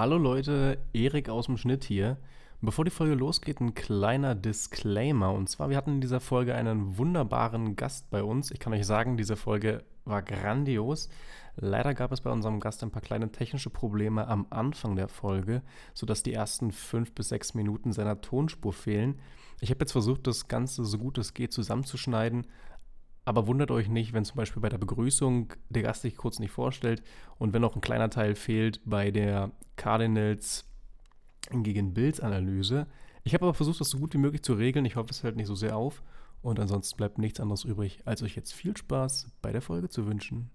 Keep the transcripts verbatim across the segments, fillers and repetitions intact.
Hallo Leute, Erik aus dem Schnitt hier. Bevor die Folge losgeht, ein kleiner Disclaimer. Und zwar, wir hatten in dieser Folge einen wunderbaren Gast bei uns. Ich kann euch sagen, diese Folge war grandios. Leider gab es bei unserem Gast ein paar kleine technische Probleme am Anfang der Folge, sodass die ersten fünf bis sechs Minuten seiner Tonspur fehlen. Ich habe jetzt versucht, das Ganze so gut es geht zusammenzuschneiden. Aber wundert euch nicht, wenn zum Beispiel bei der Begrüßung der Gast sich kurz nicht vorstellt und wenn noch ein kleiner Teil fehlt bei der Cardinals gegen Bills Analyse. Ich habe aber versucht, das so gut wie möglich zu regeln. Ich hoffe, es fällt nicht so sehr auf. Und ansonsten bleibt nichts anderes übrig, als euch jetzt viel Spaß bei der Folge zu wünschen.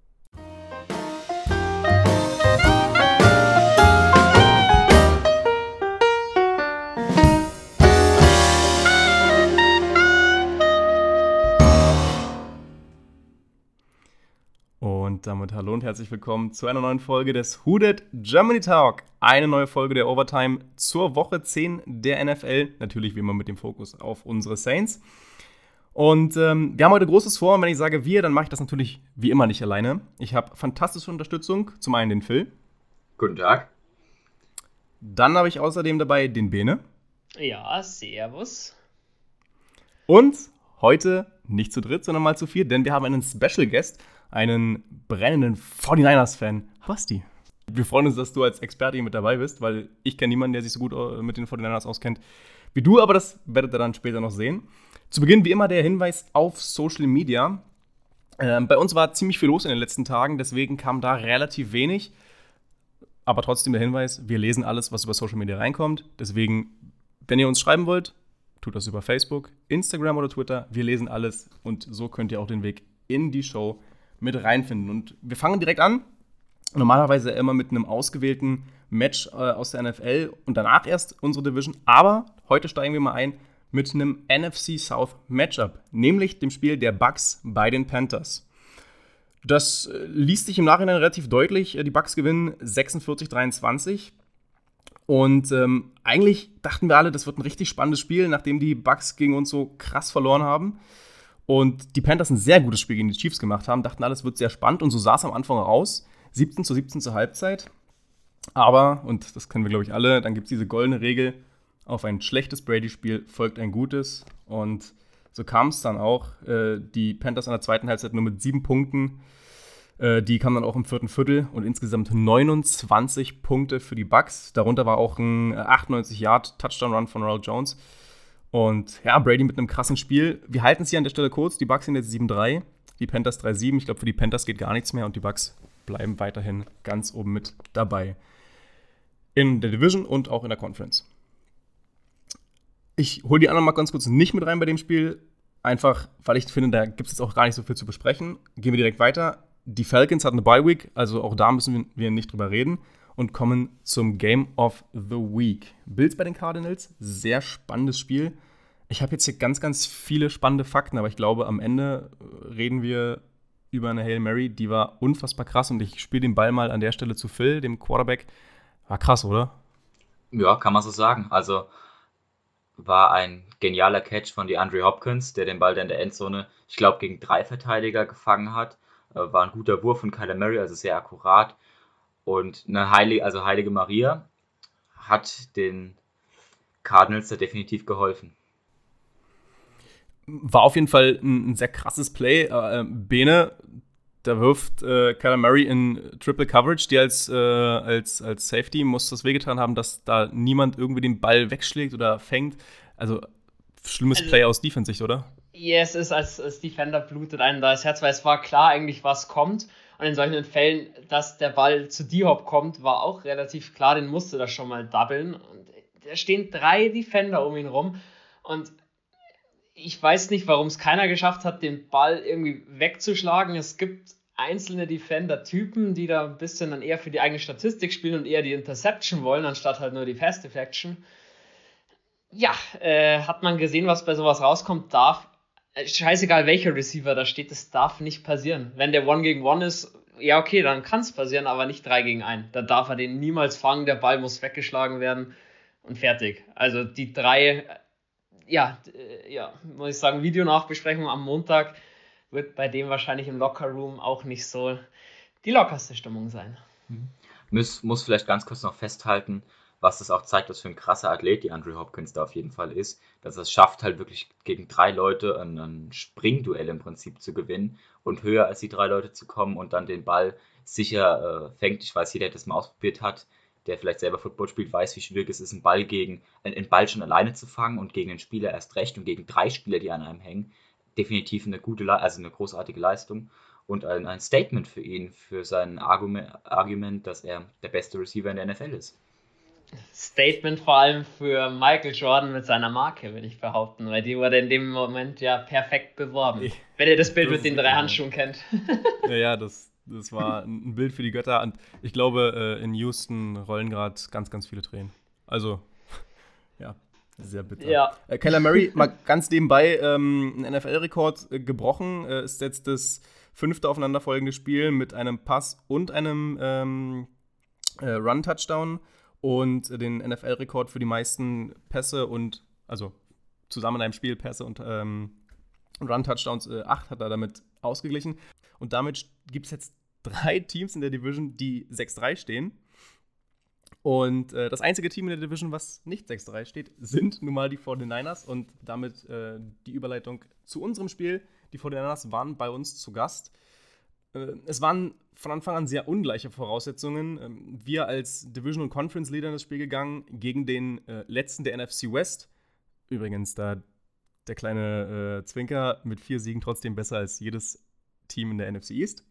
Und damit hallo und herzlich willkommen zu einer neuen Folge des Who Dat Germany Talk. Eine neue Folge der Overtime zur Woche zehn der N F L. Natürlich wie immer mit dem Fokus auf unsere Saints. Und ähm, wir haben heute Großes vor. Und wenn ich sage wir, dann mache ich das natürlich wie immer nicht alleine. Ich habe fantastische Unterstützung. Zum einen den Phil. Guten Tag. Dann habe ich außerdem dabei den Bene. Ja, servus. Und heute nicht zu dritt, sondern mal zu viert, denn wir haben einen Special Guest, einen brennenden forty-niners-Fan, Basti. Wir freuen uns, dass du als Experte hier mit dabei bist, weil ich kenne niemanden, der sich so gut mit den forty-niners auskennt wie du, aber das werdet ihr dann später noch sehen. Zu Beginn wie immer der Hinweis auf Social Media. Ähm, bei uns war ziemlich viel los in den letzten Tagen, deswegen kam da relativ wenig. Aber trotzdem der Hinweis, wir lesen alles, was über Social Media reinkommt. Deswegen, wenn ihr uns schreiben wollt, tut das über Facebook, Instagram oder Twitter. Wir lesen alles und so könnt ihr auch den Weg in die Show mit reinfinden. Und wir fangen direkt an. Normalerweise immer mit einem ausgewählten Match äh, aus der N F L und danach erst unsere Division. Aber heute steigen wir mal ein mit einem N F C South Matchup, nämlich dem Spiel der Bucks bei den Panthers. Das äh, liest sich im Nachhinein relativ deutlich. Die Bucks gewinnen sechsundvierzig dreiundzwanzig. Und ähm, eigentlich dachten wir alle, das wird ein richtig spannendes Spiel, nachdem die Bucks gegen uns so krass verloren haben. Und die Panthers ein sehr gutes Spiel gegen die Chiefs gemacht haben, dachten alles wird sehr spannend. Und so sah es am Anfang aus. siebzehn zu siebzehn zur Halbzeit. Aber, und das kennen wir, glaube ich, alle, dann gibt es diese goldene Regel, auf ein schlechtes Brady-Spiel folgt ein gutes. Und so kam es dann auch. Äh, die Panthers in der zweiten Halbzeit nur mit sieben Punkten. Äh, die kamen dann auch im vierten Viertel und insgesamt neunundzwanzig Punkte für die Bucks. Darunter war auch ein achtundneunzig Yard Touchdown-Run von Ronald Jones. Und ja, Brady mit einem krassen Spiel. Wir halten es hier an der Stelle kurz. Die Bucks sind jetzt sieben drei, die Panthers drei sieben. Ich glaube, für die Panthers geht gar nichts mehr und die Bucks bleiben weiterhin ganz oben mit dabei. In der Division und auch in der Conference. Ich hole die anderen mal ganz kurz nicht mit rein bei dem Spiel. Einfach, weil ich finde, da gibt es jetzt auch gar nicht so viel zu besprechen. Gehen wir direkt weiter. Die Falcons hatten eine Bye-Week, also auch da müssen wir nicht drüber reden. Und kommen zum Game of the Week. Bills bei den Cardinals, sehr spannendes Spiel. Ich habe jetzt hier ganz, ganz viele spannende Fakten, aber ich glaube, am Ende reden wir über eine Hail Mary, die war unfassbar krass. Und ich spiele den Ball mal an der Stelle zu Phil, dem Quarterback. War krass, oder? Ja, kann man so sagen. Also war ein genialer Catch von DeAndre Hopkins, der den Ball dann in der Endzone, ich glaube, gegen drei Verteidiger gefangen hat. War ein guter Wurf von Kyler Murray, also sehr akkurat. Und eine Heilige, also Heilige Maria hat den Cardinals da definitiv geholfen. War auf jeden Fall ein, ein sehr krasses Play. Äh, Bene, da wirft äh, Kyler Murray in Triple Coverage, die als, äh, als, als Safety muss das wehgetan haben, dass da niemand irgendwie den Ball wegschlägt oder fängt. Also schlimmes also, Play aus Defense-Sicht, oder? Ja, es ist als, als Defender blutet einem da das Herz, weil es war klar eigentlich, was kommt. Und in solchen Fällen, dass der Ball zu D-Hop kommt, war auch relativ klar, den musste das schon mal doublen. Und da stehen drei Defender um ihn rum. Und ich weiß nicht, warum es keiner geschafft hat, den Ball irgendwie wegzuschlagen. Es gibt einzelne Defender-Typen, die da ein bisschen dann eher für die eigene Statistik spielen und eher die Interception wollen, anstatt halt nur die Fast-Deflection. Ja, äh, hat man gesehen, was bei sowas rauskommt, darf scheißegal, welcher Receiver da steht, das darf nicht passieren. Wenn der One gegen One ist, ja okay, dann kann es passieren, aber nicht drei gegen einen. Da darf er den niemals fangen, der Ball muss weggeschlagen werden und fertig. Also die drei, ja, äh, ja, muss ich sagen, Videonachbesprechung am Montag wird bei dem wahrscheinlich im Lockerroom auch nicht so die lockerste Stimmung sein. muss, muss vielleicht ganz kurz noch festhalten, was das auch zeigt, was für ein krasser Athlet die Andrew Hopkins da auf jeden Fall ist, dass er es schafft, halt wirklich gegen drei Leute ein, ein Springduell im Prinzip zu gewinnen und höher als die drei Leute zu kommen und dann den Ball sicher äh, fängt. Ich weiß, jeder, der das mal ausprobiert hat, der vielleicht selber Football spielt, weiß, wie schwierig es ist, einen Ball gegen einen Ball schon alleine zu fangen und gegen den Spieler erst recht und gegen drei Spieler, die an einem hängen. Definitiv eine gute, Le also eine großartige Leistung und ein, ein Statement für ihn, für sein Argument, Argument, dass er der beste Receiver in der N F L ist. Statement vor allem für Michael Jordan mit seiner Marke, würde ich behaupten, weil die wurde in dem Moment ja perfekt beworben. Ich, Wenn ihr das Bild das mit den drei genau. Handschuhen kennt. Ja, ja, das, das war ein Bild für die Götter und ich glaube, in Houston rollen gerade ganz, ganz viele Tränen. Also, ja, sehr bitter. Ja. Äh, Kyler Murray, mal ganz nebenbei, ähm, ein N F L-Rekord äh, gebrochen, äh, ist jetzt das fünfte aufeinanderfolgende Spiel mit einem Pass und einem ähm, äh, Run-Touchdown. Und den N F L-Rekord für die meisten Pässe und, also zusammen in einem Spiel Pässe und ähm, Run-Touchdowns, äh, acht hat er damit ausgeglichen. Und damit gibt es jetzt drei Teams in der Division, die sechs drei stehen. Und äh, das einzige Team in der Division, was nicht sechs drei steht, sind nun mal die forty-niners. Und damit äh, die Überleitung zu unserem Spiel. Die forty-niners waren bei uns zu Gast. Es waren von Anfang an sehr ungleiche Voraussetzungen. Wir als Division- und Conference-Leader in das Spiel gegangen gegen den äh, letzten der N F C West. Übrigens, da der kleine äh, Zwinker mit vier Siegen trotzdem besser als jedes Team in der N F C East.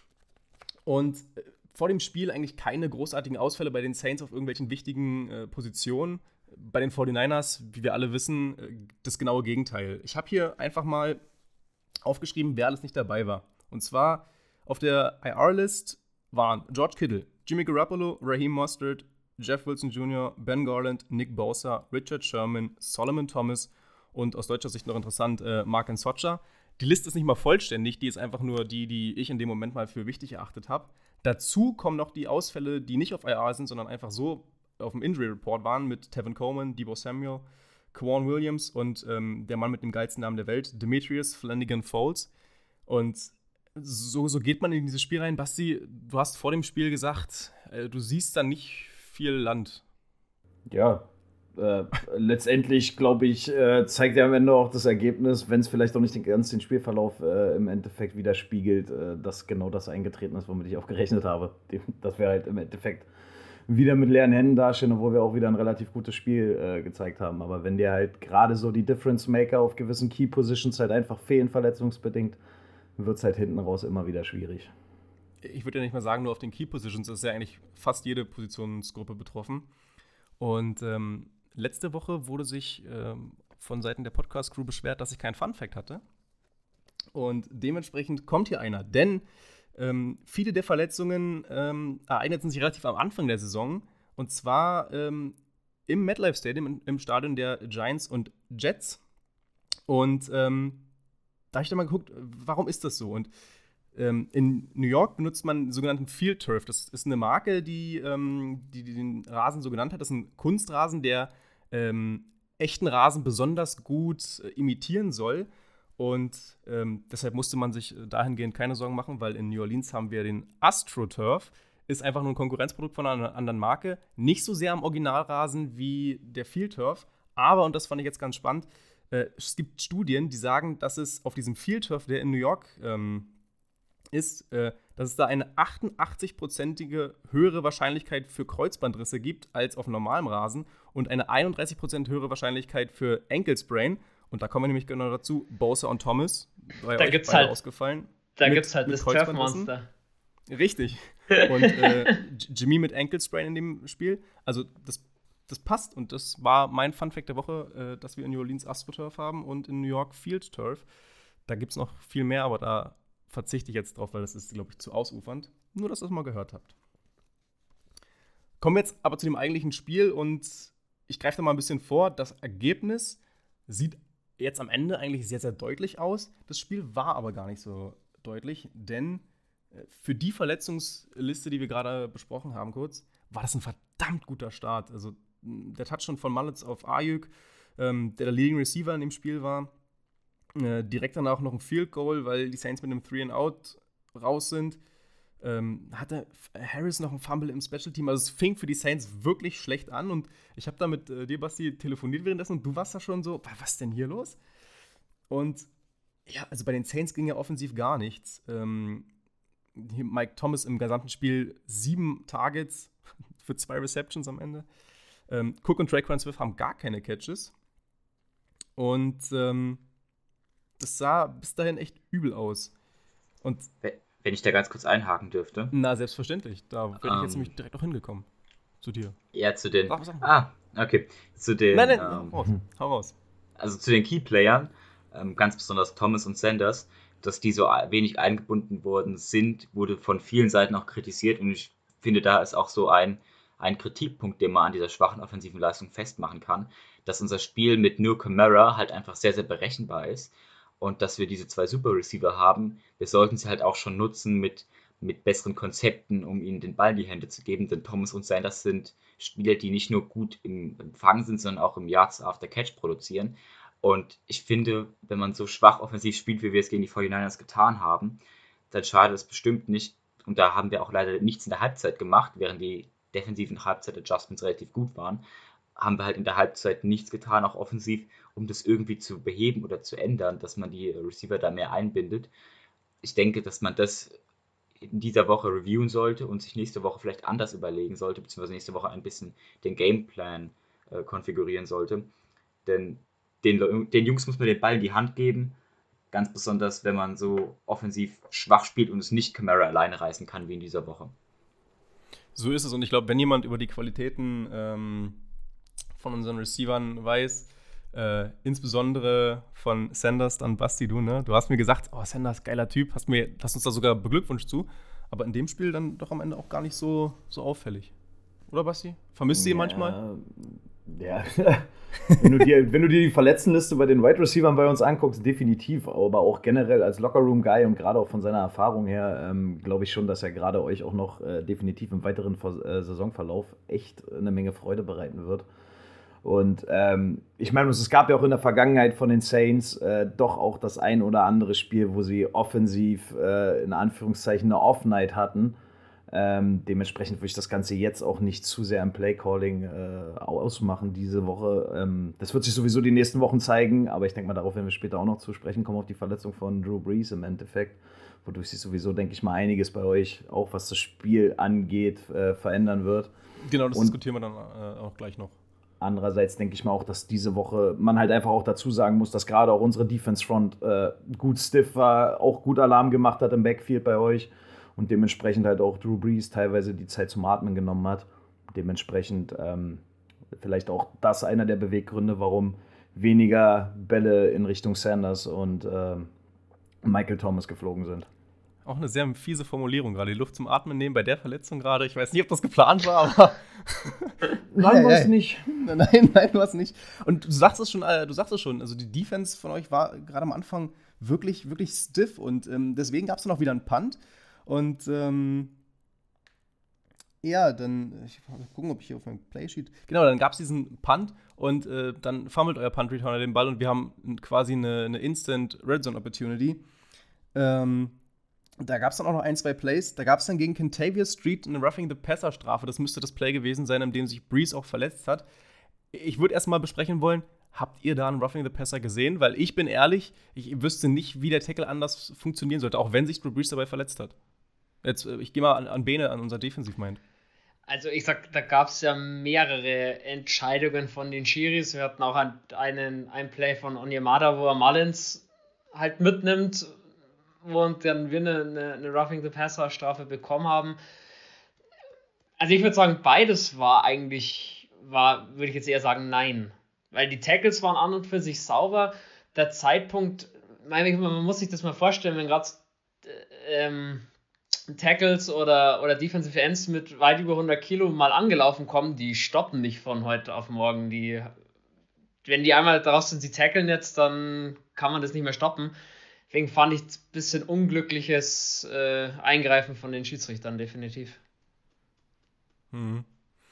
Und äh, vor dem Spiel eigentlich keine großartigen Ausfälle bei den Saints auf irgendwelchen wichtigen äh, Positionen. Bei den forty-niners, wie wir alle wissen, äh, das genaue Gegenteil. Ich habe hier einfach mal aufgeschrieben, wer alles nicht dabei war. Und zwar auf der I R-List waren George Kittle, Jimmy Garoppolo, Raheem Mostert, Jeff Wilson Junior, Ben Garland, Nick Bosa, Richard Sherman, Solomon Thomas und aus deutscher Sicht noch interessant, äh, Mark Nsocha. Die Liste ist nicht mal vollständig, die ist einfach nur die, die ich in dem Moment mal für wichtig erachtet habe. Dazu kommen noch die Ausfälle, die nicht auf I R sind, sondern einfach so auf dem Injury Report waren mit Tevin Coleman, Deebo Samuel, Quan Williams und ähm, der Mann mit dem geilsten Namen der Welt, Demetrius Flanagan Foles. Und So, so geht man in dieses Spiel rein. Basti, du hast vor dem Spiel gesagt, äh, du siehst da nicht viel Land. Ja, äh, letztendlich, glaube ich, äh, zeigt ja am Ende auch das Ergebnis, wenn es vielleicht auch nicht den ganzen Spielverlauf äh, im Endeffekt widerspiegelt, äh, dass genau das eingetreten ist, womit ich auch gerechnet habe. Dass wir halt im Endeffekt wieder mit leeren Händen dastehen, obwohl wir auch wieder ein relativ gutes Spiel äh, gezeigt haben. Aber wenn dir halt gerade so die Difference-Maker auf gewissen Key-Positions halt einfach fehlen, verletzungsbedingt, wird es halt hinten raus immer wieder schwierig. Ich würde ja nicht mal sagen, nur auf den Key-Positions ist ja eigentlich fast jede Positionsgruppe betroffen. Und ähm, letzte Woche wurde sich ähm, von Seiten der Podcast-Crew beschwert, dass ich keinen Fun-Fact hatte. Und dementsprechend kommt hier einer. Denn ähm, viele der Verletzungen ähm, ereigneten sich relativ am Anfang der Saison. Und zwar ähm, im MetLife Stadium, im, im Stadion der Giants und Jets. Und ähm, da habe ich dann mal geguckt, warum ist das so? Und ähm, in New York benutzt man sogenannten Field Turf. Das ist eine Marke, die, ähm, die, die den Rasen so genannt hat. Das ist ein Kunstrasen, der ähm, echten Rasen besonders gut äh, imitieren soll. Und ähm, deshalb musste man sich dahingehend keine Sorgen machen, weil in New Orleans haben wir den AstroTurf. Ist einfach nur ein Konkurrenzprodukt von einer anderen Marke. Nicht so sehr am Originalrasen wie der Field Turf. Aber, und das fand ich jetzt ganz spannend, es gibt Studien, die sagen, dass es auf diesem Field Turf, der in New York ähm, ist, äh, dass es da eine achtundachtzig-prozentige höhere Wahrscheinlichkeit für Kreuzbandrisse gibt als auf normalem Rasen und eine einunddreißig Prozent höhere Wahrscheinlichkeit für Ankle Sprain. Und da kommen wir nämlich genau dazu, Bosa und Thomas, bei da euch gibt's beide halt, ausgefallen. Da gibt es halt das Turf-Monster. Richtig. Und äh, Jimmy mit Ankle Sprain in dem Spiel. Also das Das passt und das war mein Funfact der Woche, äh, dass wir in New Orleans AstroTurf haben und in New York Field Turf. Da gibt es noch viel mehr, aber da verzichte ich jetzt drauf, weil das ist, glaube ich, zu ausufernd. Nur, dass ihr das mal gehört habt. Kommen wir jetzt aber zu dem eigentlichen Spiel und ich greife da mal ein bisschen vor. Das Ergebnis sieht jetzt am Ende eigentlich sehr, sehr deutlich aus. Das Spiel war aber gar nicht so deutlich, denn für die Verletzungsliste, die wir gerade besprochen haben kurz, war das ein verdammt guter Start. Also der Touchdown von Mullets auf Ayuk, ähm, der der Leading Receiver in dem Spiel war. Äh, direkt danach noch ein Field Goal, weil die Saints mit einem Three and Out raus sind. ähm, hatte Harris noch einen Fumble im Special-Team. Also es fing für die Saints wirklich schlecht an und ich habe da mit äh, dir, Basti, telefoniert währenddessen und du warst da schon so, was ist denn hier los? Und ja, also bei den Saints ging ja offensiv gar nichts. Ähm, hier Mike Thomas im gesamten Spiel sieben Targets für zwei Receptions am Ende. Ähm, Cook und Traquan Smith haben gar keine Catches. Und ähm, das sah bis dahin echt übel aus. Und wenn ich da ganz kurz einhaken dürfte. Na, selbstverständlich. Da wäre Ähm, ich jetzt nämlich direkt auch hingekommen. Zu dir. Ja, zu den. Sag, sag mal. Ah, okay. Zu den. Nein, nein, ähm, hau raus. Hau raus. Also zu den Key-Playern, ähm, ganz besonders Thomas und Sanders, dass die so wenig eingebunden worden sind, wurde von vielen Seiten auch kritisiert. Und ich finde, da ist auch so ein, ein Kritikpunkt, den man an dieser schwachen offensiven Leistung festmachen kann, dass unser Spiel mit nur Kamara halt einfach sehr, sehr berechenbar ist. Und dass wir diese zwei Super-Receiver haben, wir sollten sie halt auch schon nutzen mit, mit besseren Konzepten, um ihnen den Ball in die Hände zu geben. Denn Thomas und Sanders sind Spieler, die nicht nur gut im Empfang sind, sondern auch im Yards after Catch produzieren. Und ich finde, wenn man so schwach offensiv spielt, wie wir es gegen die forty-niners getan haben, dann schadet es bestimmt nicht. Und da haben wir auch leider nichts in der Halbzeit gemacht, während die defensiven Halbzeit-Adjustments relativ gut waren. Haben wir halt in der Halbzeit nichts getan, auch offensiv, um das irgendwie zu beheben oder zu ändern, dass man die Receiver da mehr einbindet. Ich denke, dass man das in dieser Woche reviewen sollte und sich nächste Woche vielleicht anders überlegen sollte, beziehungsweise nächste Woche ein bisschen den Gameplan äh, konfigurieren sollte. Denn den, den Jungs muss man den Ball in die Hand geben, ganz besonders, wenn man so offensiv schwach spielt und es nicht Kamara alleine reißen kann wie in dieser Woche. So ist es und ich glaube, wenn jemand über die Qualitäten ähm, von unseren Receivern weiß, äh, insbesondere von Sanders, dann Basti, du, ne? Du hast mir gesagt, oh, Sanders, geiler Typ, hast, mir, hast uns da sogar beglückwünscht zu, aber in dem Spiel dann doch am Ende auch gar nicht so, so auffällig. Oder, Basti? Vermisst du ihn ja, manchmal? Ja, wenn, du dir, wenn du dir die Verletztenliste bei den Wide Receivern bei uns anguckst, definitiv, aber auch generell als Lockerroom-Guy und gerade auch von seiner Erfahrung her, ähm, glaube ich schon, dass er gerade euch auch noch äh, definitiv im weiteren Ver- äh, Saisonverlauf echt eine Menge Freude bereiten wird. Und ähm, ich meine, es gab ja auch in der Vergangenheit von den Saints äh, doch auch das ein oder andere Spiel, wo sie offensiv äh, in Anführungszeichen eine Off-Night hatten. Ähm, dementsprechend würde ich das Ganze jetzt auch nicht zu sehr im Playcalling äh, ausmachen diese Woche. Ähm, das wird sich sowieso die nächsten Wochen zeigen, aber ich denke mal, darauf werden wir später auch noch zu sprechen kommen, auf die Verletzung von Drew Brees im Endeffekt, wodurch sich sowieso, denke ich mal, einiges bei euch, auch was das Spiel angeht, äh, verändern wird. Genau, das Und diskutieren wir dann äh, auch gleich noch. Andererseits denke ich mal auch, dass diese Woche man halt einfach auch dazu sagen muss, dass gerade auch unsere Defense-Front äh, gut stiff war, auch gut Alarm gemacht hat im Backfield bei euch. Und dementsprechend halt auch Drew Brees teilweise die Zeit zum Atmen genommen hat. Dementsprechend ähm, vielleicht auch das einer der Beweggründe, warum weniger Bälle in Richtung Sanders und ähm, Michael Thomas geflogen sind. Auch eine sehr fiese Formulierung gerade, die Luft zum Atmen nehmen bei der Verletzung gerade. Ich weiß nicht, ob das geplant war, aber Nein, war es nicht. Nein, nein, du hast nicht. Und du sagst es schon, äh, du sagst es schon, also die Defense von euch war gerade am Anfang wirklich, wirklich stiff und ähm, deswegen gab es dann auch wieder einen Punt. Und ähm, ja, dann, ich muss gucken, ob ich hier auf meinem Playsheet, genau, dann gab es diesen Punt und äh, dann fummelt euer Punt-Returner den Ball und wir haben quasi eine, eine Instant Red Zone Opportunity. Ähm, da gab es dann auch noch ein, zwei Plays. Da gab es dann gegen Kentavious Street eine Roughing the Passer Strafe. Das müsste das Play gewesen sein, in dem sich Brees auch verletzt hat. Ich würde erstmal besprechen wollen, habt ihr da einen Roughing the Passer gesehen? Weil ich bin ehrlich, ich wüsste nicht, wie der Tackle anders funktionieren sollte, auch wenn sich Drew Brees dabei verletzt hat. Jetzt, ich gehe mal an, an Bene, an unser Defensiv-Mind. Also ich sag, da gab es ja mehrere Entscheidungen von den Schiris. Wir hatten auch einen, ein Play von Onyemata, wo er Mullins halt mitnimmt und dann wir eine, eine, eine Roughing the Passer Strafe bekommen haben. Also ich würde sagen, beides war eigentlich, war, würde ich jetzt eher sagen, nein. Weil die Tackles waren an und für sich sauber. Der Zeitpunkt, meine, man muss sich das mal vorstellen, wenn gerade ähm, Tackles oder, oder Defensive Ends mit weit über hundert Kilo mal angelaufen kommen, die stoppen nicht von heute auf morgen. Die, wenn die einmal draus sind, sie tackeln jetzt, dann kann man das nicht mehr stoppen. Deswegen fand ich ein bisschen unglückliches äh, Eingreifen von den Schiedsrichtern, definitiv. Mhm.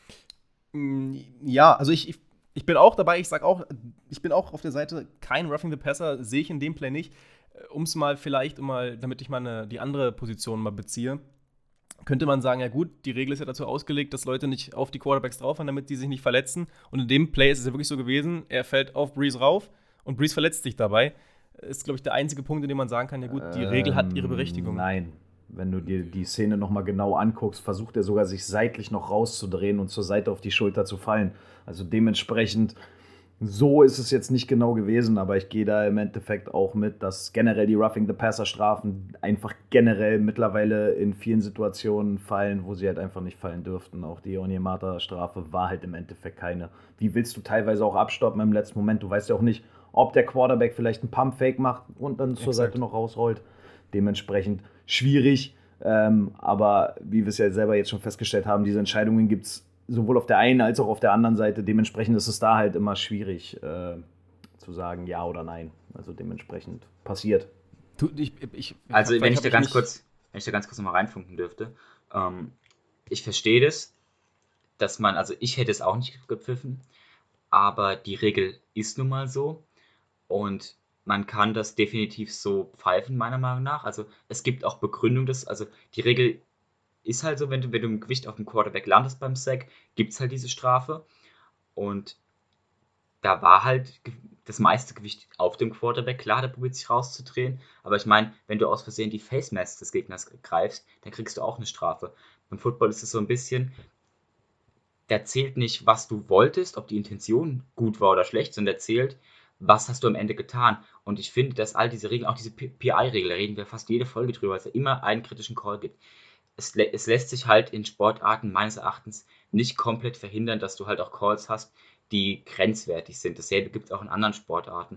Ja, also ich, ich, ich bin auch dabei, ich sag auch, ich bin auch auf der Seite, kein Roughing the Passer sehe ich in dem Play nicht. Um es mal vielleicht, um mal, damit ich mal eine, die andere Position mal beziehe. könnte man sagen, ja gut, die Regel ist ja dazu ausgelegt, dass Leute nicht auf die Quarterbacks draufhauen, damit die sich nicht verletzen. Und in dem Play ist es ja wirklich so gewesen, er fällt auf Breeze rauf und Breeze verletzt sich dabei. Ist, glaube ich, der einzige Punkt, in dem man sagen kann, ja gut, die ähm, Regel hat ihre Berechtigung. Nein, wenn du dir die Szene nochmal genau anguckst, versucht er sogar, sich seitlich noch rauszudrehen und zur Seite auf die Schulter zu fallen. Also dementsprechend, so ist es jetzt nicht genau gewesen, aber ich gehe da im Endeffekt auch mit, dass generell die Roughing-the-Passer-Strafen einfach generell mittlerweile in vielen Situationen fallen, wo sie halt einfach nicht fallen dürften. Auch die Onyemata-Strafe war halt im Endeffekt keine. Wie willst du teilweise auch abstoppen im letzten Moment? Du weißt ja auch nicht, ob der Quarterback vielleicht einen Pump-Fake macht und dann zur Exakt. Seite noch rausrollt. Dementsprechend schwierig, ähm, aber wie wir es ja selber jetzt schon festgestellt haben, diese Entscheidungen gibt es sowohl auf der einen als auch auf der anderen Seite. Dementsprechend ist es da halt immer schwierig äh, zu sagen ja oder nein. Also dementsprechend passiert. Du, ich, ich, also wenn ich da ganz kurz, wenn ich da ganz kurz nochmal reinfunken dürfte, ähm, ich verstehe das, dass man, also ich hätte es auch nicht gepfiffen, aber die Regel ist nun mal so und man kann das definitiv so pfeifen, meiner Meinung nach. Also es gibt auch Begründung, dass, also die Regel ist halt so, wenn du, wenn du im Gewicht auf dem Quarterback landest beim Sack, gibt es halt diese Strafe. Und da war halt das meiste Gewicht auf dem Quarterback. Klar, der probiert sich rauszudrehen. Aber ich meine, wenn du aus Versehen die Face Mask des Gegners greifst, dann kriegst du auch eine Strafe. Beim Football ist es so ein bisschen, der zählt nicht, was du wolltest, ob die Intention gut war oder schlecht, sondern der zählt, was hast du am Ende getan. Und ich finde, dass all diese Regeln, auch diese P I-Regel, da reden wir fast jede Folge drüber, weil es ja immer einen kritischen Call gibt. Es, lä- es lässt sich halt in Sportarten meines Erachtens nicht komplett verhindern, dass du halt auch Calls hast, die grenzwertig sind. Dasselbe gibt es auch in anderen Sportarten.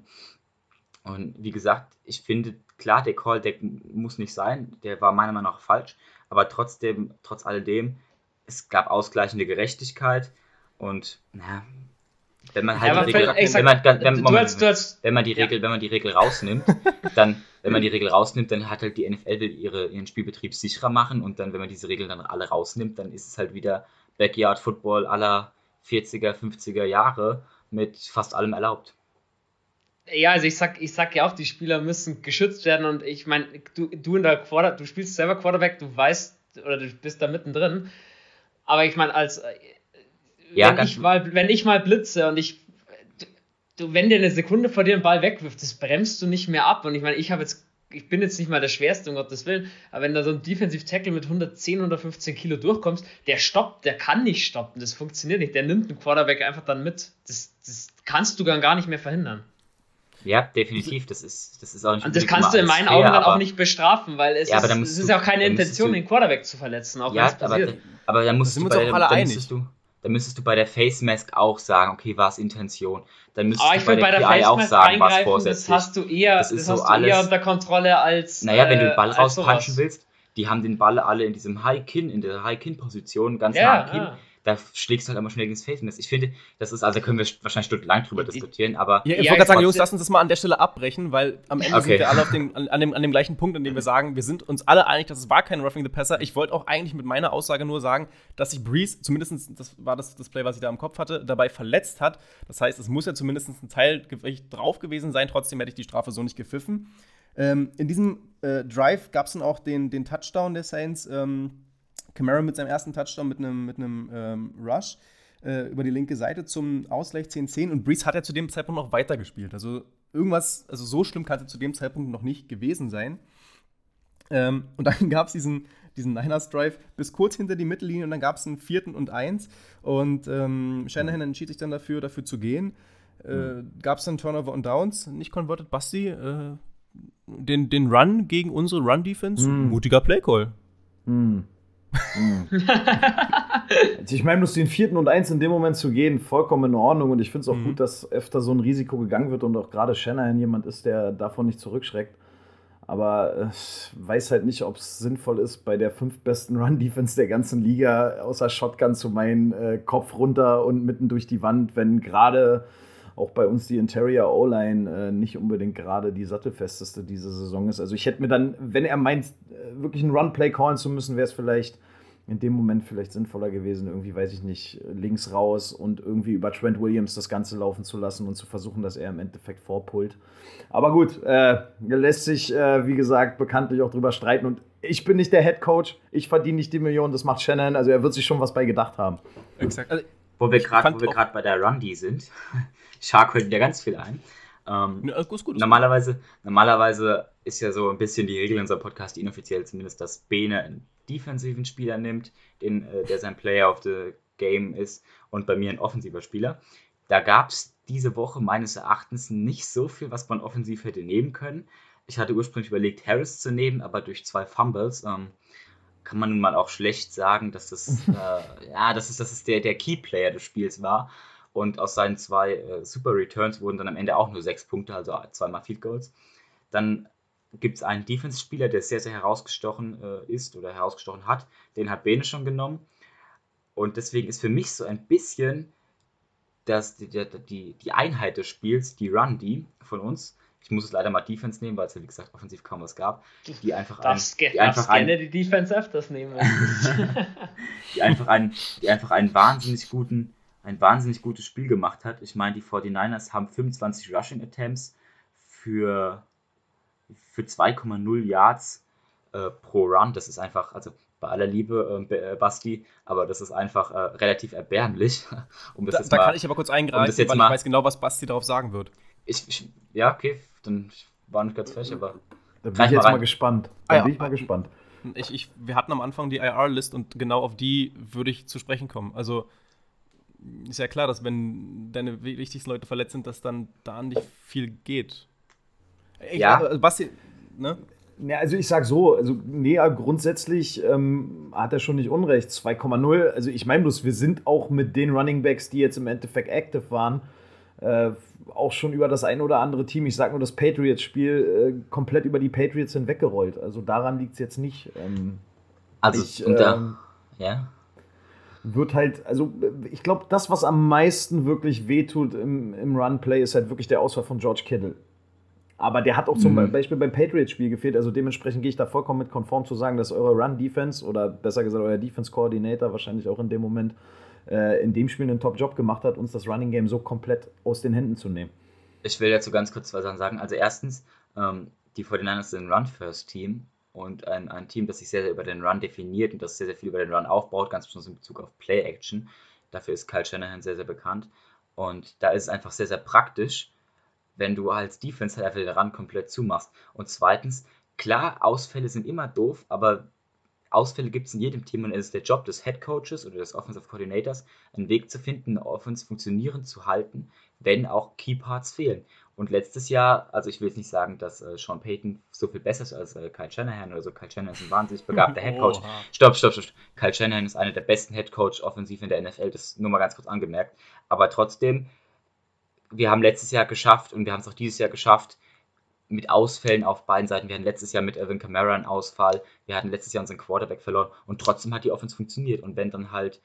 Und wie gesagt, ich finde, klar, der Call, der muss nicht sein, der war meiner Meinung nach falsch, aber trotzdem, trotz alledem, es gab ausgleichende Gerechtigkeit und, naja, wenn man halt Ja, die aber Regel, völlig- ich sag, wenn man, wenn, wenn, du Moment, hast- du hast- wenn man die ja. Regel, wenn man die Regel rausnimmt, dann, wenn man die Regel rausnimmt, dann hat halt die N F L will ihre, ihren Spielbetrieb sicherer machen und dann, wenn man diese Regeln dann alle rausnimmt, dann ist es halt wieder Backyard Football aller vierziger, fünfziger Jahre mit fast allem erlaubt. Ja, also ich sag, ich sag ja auch, die Spieler müssen geschützt werden und ich meine, du, du in der Quarter, du spielst selber Quarterback, du weißt, oder du bist da mittendrin, aber ich meine, als äh, Ja, wenn ganz- ich mal, wenn ich mal blitze und ich, du, wenn dir eine Sekunde vor dir einen Ball wegwirft, das bremst du nicht mehr ab und ich meine, ich habe jetzt, ich bin jetzt nicht mal der Schwerste, um Gottes Willen, aber wenn da so ein Defensive Tackle mit hundertzehn, hundertfünfzehn Kilo durchkommst, der stoppt, der kann nicht stoppen, das funktioniert nicht, der nimmt einen Quarterback einfach dann mit, das, das kannst du dann gar nicht mehr verhindern. Ja, definitiv, das ist, das ist auch nicht Und das unbedingt kannst du immer in alles meinen fair, Augen dann aber- auch nicht bestrafen, weil es, Ja, aber ist, dann es musst ist du- ja auch keine dann müsstest Intention, du- den Quarterback zu verletzen, auch wenn Ja, es aber, passiert. aber dann Da musst sind du wir uns bei, auch alle dann einig. müsstest du, dann müsstest du bei der Face Mask auch sagen, okay, war es Intention. Dann müsstest Aber ich du bei finde, bei der der P I auch Face-Mask sagen, war es eingreifen, das vorsätzlich. hast du eher, Das das ist so hast du eher alles- unter Kontrolle als Naja, wenn du äh, den Ball als rauspunchen sowas. willst, die haben den Ball alle in diesem High-Kin, in der High-Kin-Position, ganz nah Ja, am Kinn. ja. Da schlägst du halt immer schnell gegen das Face Mask. Ich finde, das ist, also da können wir wahrscheinlich stundenlang drüber Die- diskutieren, aber Ja, ich Ja, wollte gerade sagen, trotzdem- Jungs, lass uns das mal an der Stelle abbrechen, weil am Ende Okay. sind wir alle auf den, an, an, dem, an dem gleichen Punkt, in dem wir sagen, wir sind uns alle einig, dass es war kein Roughing the Passer. Ich wollte auch eigentlich mit meiner Aussage nur sagen, dass sich Breeze, zumindest das war das Display, was ich da im Kopf hatte, dabei verletzt hat. Das heißt, es muss ja zumindest ein Teil Gewicht drauf gewesen sein, trotzdem hätte ich die Strafe so nicht gepfiffen. Ähm, in diesem äh, Drive gab es dann auch den, den Touchdown der Saints. Ähm, Kamara mit seinem ersten Touchdown mit einem mit einem ähm, Rush äh, über die linke Seite zum Ausgleich zehn zehn und Breeze hat ja zu dem Zeitpunkt noch weitergespielt. Also irgendwas, also so schlimm kann es zu dem Zeitpunkt noch nicht gewesen sein. Ähm, und dann gab es diesen, diesen Niners-Drive bis kurz hinter die Mittellinie und dann gab es einen vierten und eins und ähm, Shanahan entschied sich dann dafür, dafür zu gehen. Äh, Mhm. gab es dann Turnover und Downs, nicht converted. Basti, äh, den, den Run gegen unsere Run-Defense, Mhm. mutiger Playcall. Hm. Hm. Also ich meine, den vierten und eins in dem Moment zu gehen, vollkommen in Ordnung. Und ich finde es auch Mhm. gut, dass öfter so ein Risiko gegangen wird und auch gerade Shanahan jemand ist, der davon nicht zurückschreckt. Aber ich weiß halt nicht, ob es sinnvoll ist, bei der fünftbesten Run-Defense der ganzen Liga außer Shotgun zu meinen, äh, Kopf runter und mitten durch die Wand, wenn gerade auch bei uns die Interior O-Line äh, nicht unbedingt gerade die sattelfesteste diese Saison ist. Also ich hätte mir dann, wenn er meint, äh, wirklich einen Run-Play callen zu müssen, wäre es vielleicht in dem Moment vielleicht sinnvoller gewesen, irgendwie, weiß ich nicht, links raus und irgendwie über Trent Williams das Ganze laufen zu lassen und zu versuchen, dass er im Endeffekt vorpult. Aber gut, äh, lässt sich, äh, wie gesagt, bekanntlich auch drüber streiten. Und ich bin nicht der Head Coach, ich verdiene nicht die Millionen, das macht Shanahan, also er wird sich schon was bei gedacht haben. Exakt. Also, wo wir gerade bei der Run-D sind, Shark fällt mir ganz viel ein. Ähm, ja, gut, gut, normalerweise, normalerweise ist ja so ein bisschen die Regel in unserem Podcast, inoffiziell zumindest, dass Bene einen defensiven Spieler nimmt, den, äh, der sein Player of the Game ist, und bei mir ein offensiver Spieler. Da gab es diese Woche meines Erachtens nicht so viel, was man offensiv hätte nehmen können. Ich hatte ursprünglich überlegt, Harris zu nehmen, aber durch zwei Fumbles ähm, kann man nun mal auch schlecht sagen, dass das, äh, ja, das ist, das ist der, der Key-Player des Spiels war. Und aus seinen zwei äh, Super Returns wurden dann am Ende auch nur sechs Punkte, also zweimal Field Goals. Dann gibt es einen Defense-Spieler, der sehr, sehr herausgestochen äh, ist oder herausgestochen hat. Den hat Bene schon genommen. Und deswegen ist für mich so ein bisschen das, die, die, die Einheit des Spiels, die Run-D von uns. Ich muss es leider mal Defense nehmen, weil es ja, wie gesagt, offensiv kaum was gab. Die einfach ein, die einfach ein, gerne die Defense öfters nehmen. die, einfach einen, die einfach einen wahnsinnig guten ein wahnsinnig gutes Spiel gemacht hat. Ich meine, die forty-niners haben fünfundzwanzig Rushing Attempts für, für zwei Komma null Yards äh, pro Run. Das ist einfach, also bei aller Liebe, äh, Basti, aber das ist einfach äh, relativ erbärmlich. Um das da jetzt da mal, kann ich aber kurz eingreifen, um weil mal, ich weiß genau, was Basti darauf sagen wird. Ich, ich, ja, okay, dann war nicht ganz frech, aber... Da bin ich jetzt mal, mal gespannt. Da ah, bin ja. ich mal gespannt. Ich, ich, wir hatten am Anfang die I R-List und genau auf die würde ich zu sprechen kommen. Also ist ja klar, dass wenn deine wichtigsten Leute verletzt sind, dass dann da nicht viel geht. Ich, ja. Also Basti, ne? Ja, also ich sag so, also nee, grundsätzlich ähm, hat er schon nicht unrecht. zwei Komma null, also ich meine bloß, wir sind auch mit den Running Backs, die jetzt im Endeffekt active waren, äh, auch schon über das ein oder andere Team, ich sag nur das Patriots-Spiel, äh, komplett über die Patriots hinweggerollt. Also daran liegt es jetzt nicht. Ähm, also, ich, und da, ähm, ja. wird halt, also ich glaube, das, was am meisten wirklich wehtut im, im Run-Play, ist halt wirklich der Ausfall von George Kittle. Aber der hat auch zum mhm. Beispiel beim Patriots-Spiel gefehlt, also dementsprechend gehe ich da vollkommen mit konform zu sagen, dass eure Run-Defense oder besser gesagt euer Defense-Coordinator wahrscheinlich auch in dem Moment äh, in dem Spiel einen Top-Job gemacht hat, uns das Running-Game so komplett aus den Händen zu nehmen. Ich will dazu ganz kurz zwei Sachen sagen. Also erstens, ähm, die forty-niners sind ein Run-First-Team und ein, ein Team, das sich sehr, sehr über den Run definiert und das sehr, sehr viel über den Run aufbaut, ganz besonders in Bezug auf Play-Action. Dafür ist Kyle Shanahan sehr, sehr bekannt. Und da ist es einfach sehr, sehr praktisch, wenn du als Defense halt einfach den Run komplett zumachst. Und zweitens, klar, Ausfälle sind immer doof, aber Ausfälle gibt es in jedem Team und es ist der Job des Head Coaches oder des Offensive Coordinators, einen Weg zu finden, eine Offense funktionierend zu halten, wenn auch Key Parts fehlen. Und letztes Jahr, also ich will jetzt nicht sagen, dass äh, Sean Payton so viel besser ist als äh, Kyle Shanahan oder so. Kyle Shanahan ist ein wahnsinnig begabter Head Coach. Stopp, stopp, stopp. Kyle Shanahan ist einer der besten Head Coach offensiv in der N F L, das nur mal ganz kurz angemerkt. Aber trotzdem, wir haben letztes Jahr geschafft und wir haben es auch dieses Jahr geschafft, mit Ausfällen auf beiden Seiten. Wir hatten letztes Jahr mit Alvin Kamara einen Ausfall, wir hatten letztes Jahr unseren Quarterback verloren und trotzdem hat die Offense funktioniert. Und wenn dann halt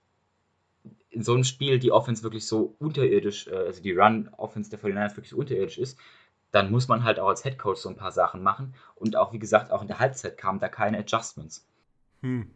in so einem Spiel die Offense wirklich so unterirdisch, also die Run-Offense der forty-niners wirklich unterirdisch ist, dann muss man halt auch als Headcoach so ein paar Sachen machen. Und auch, wie gesagt, auch in der Halbzeit kamen da keine Adjustments. Hm.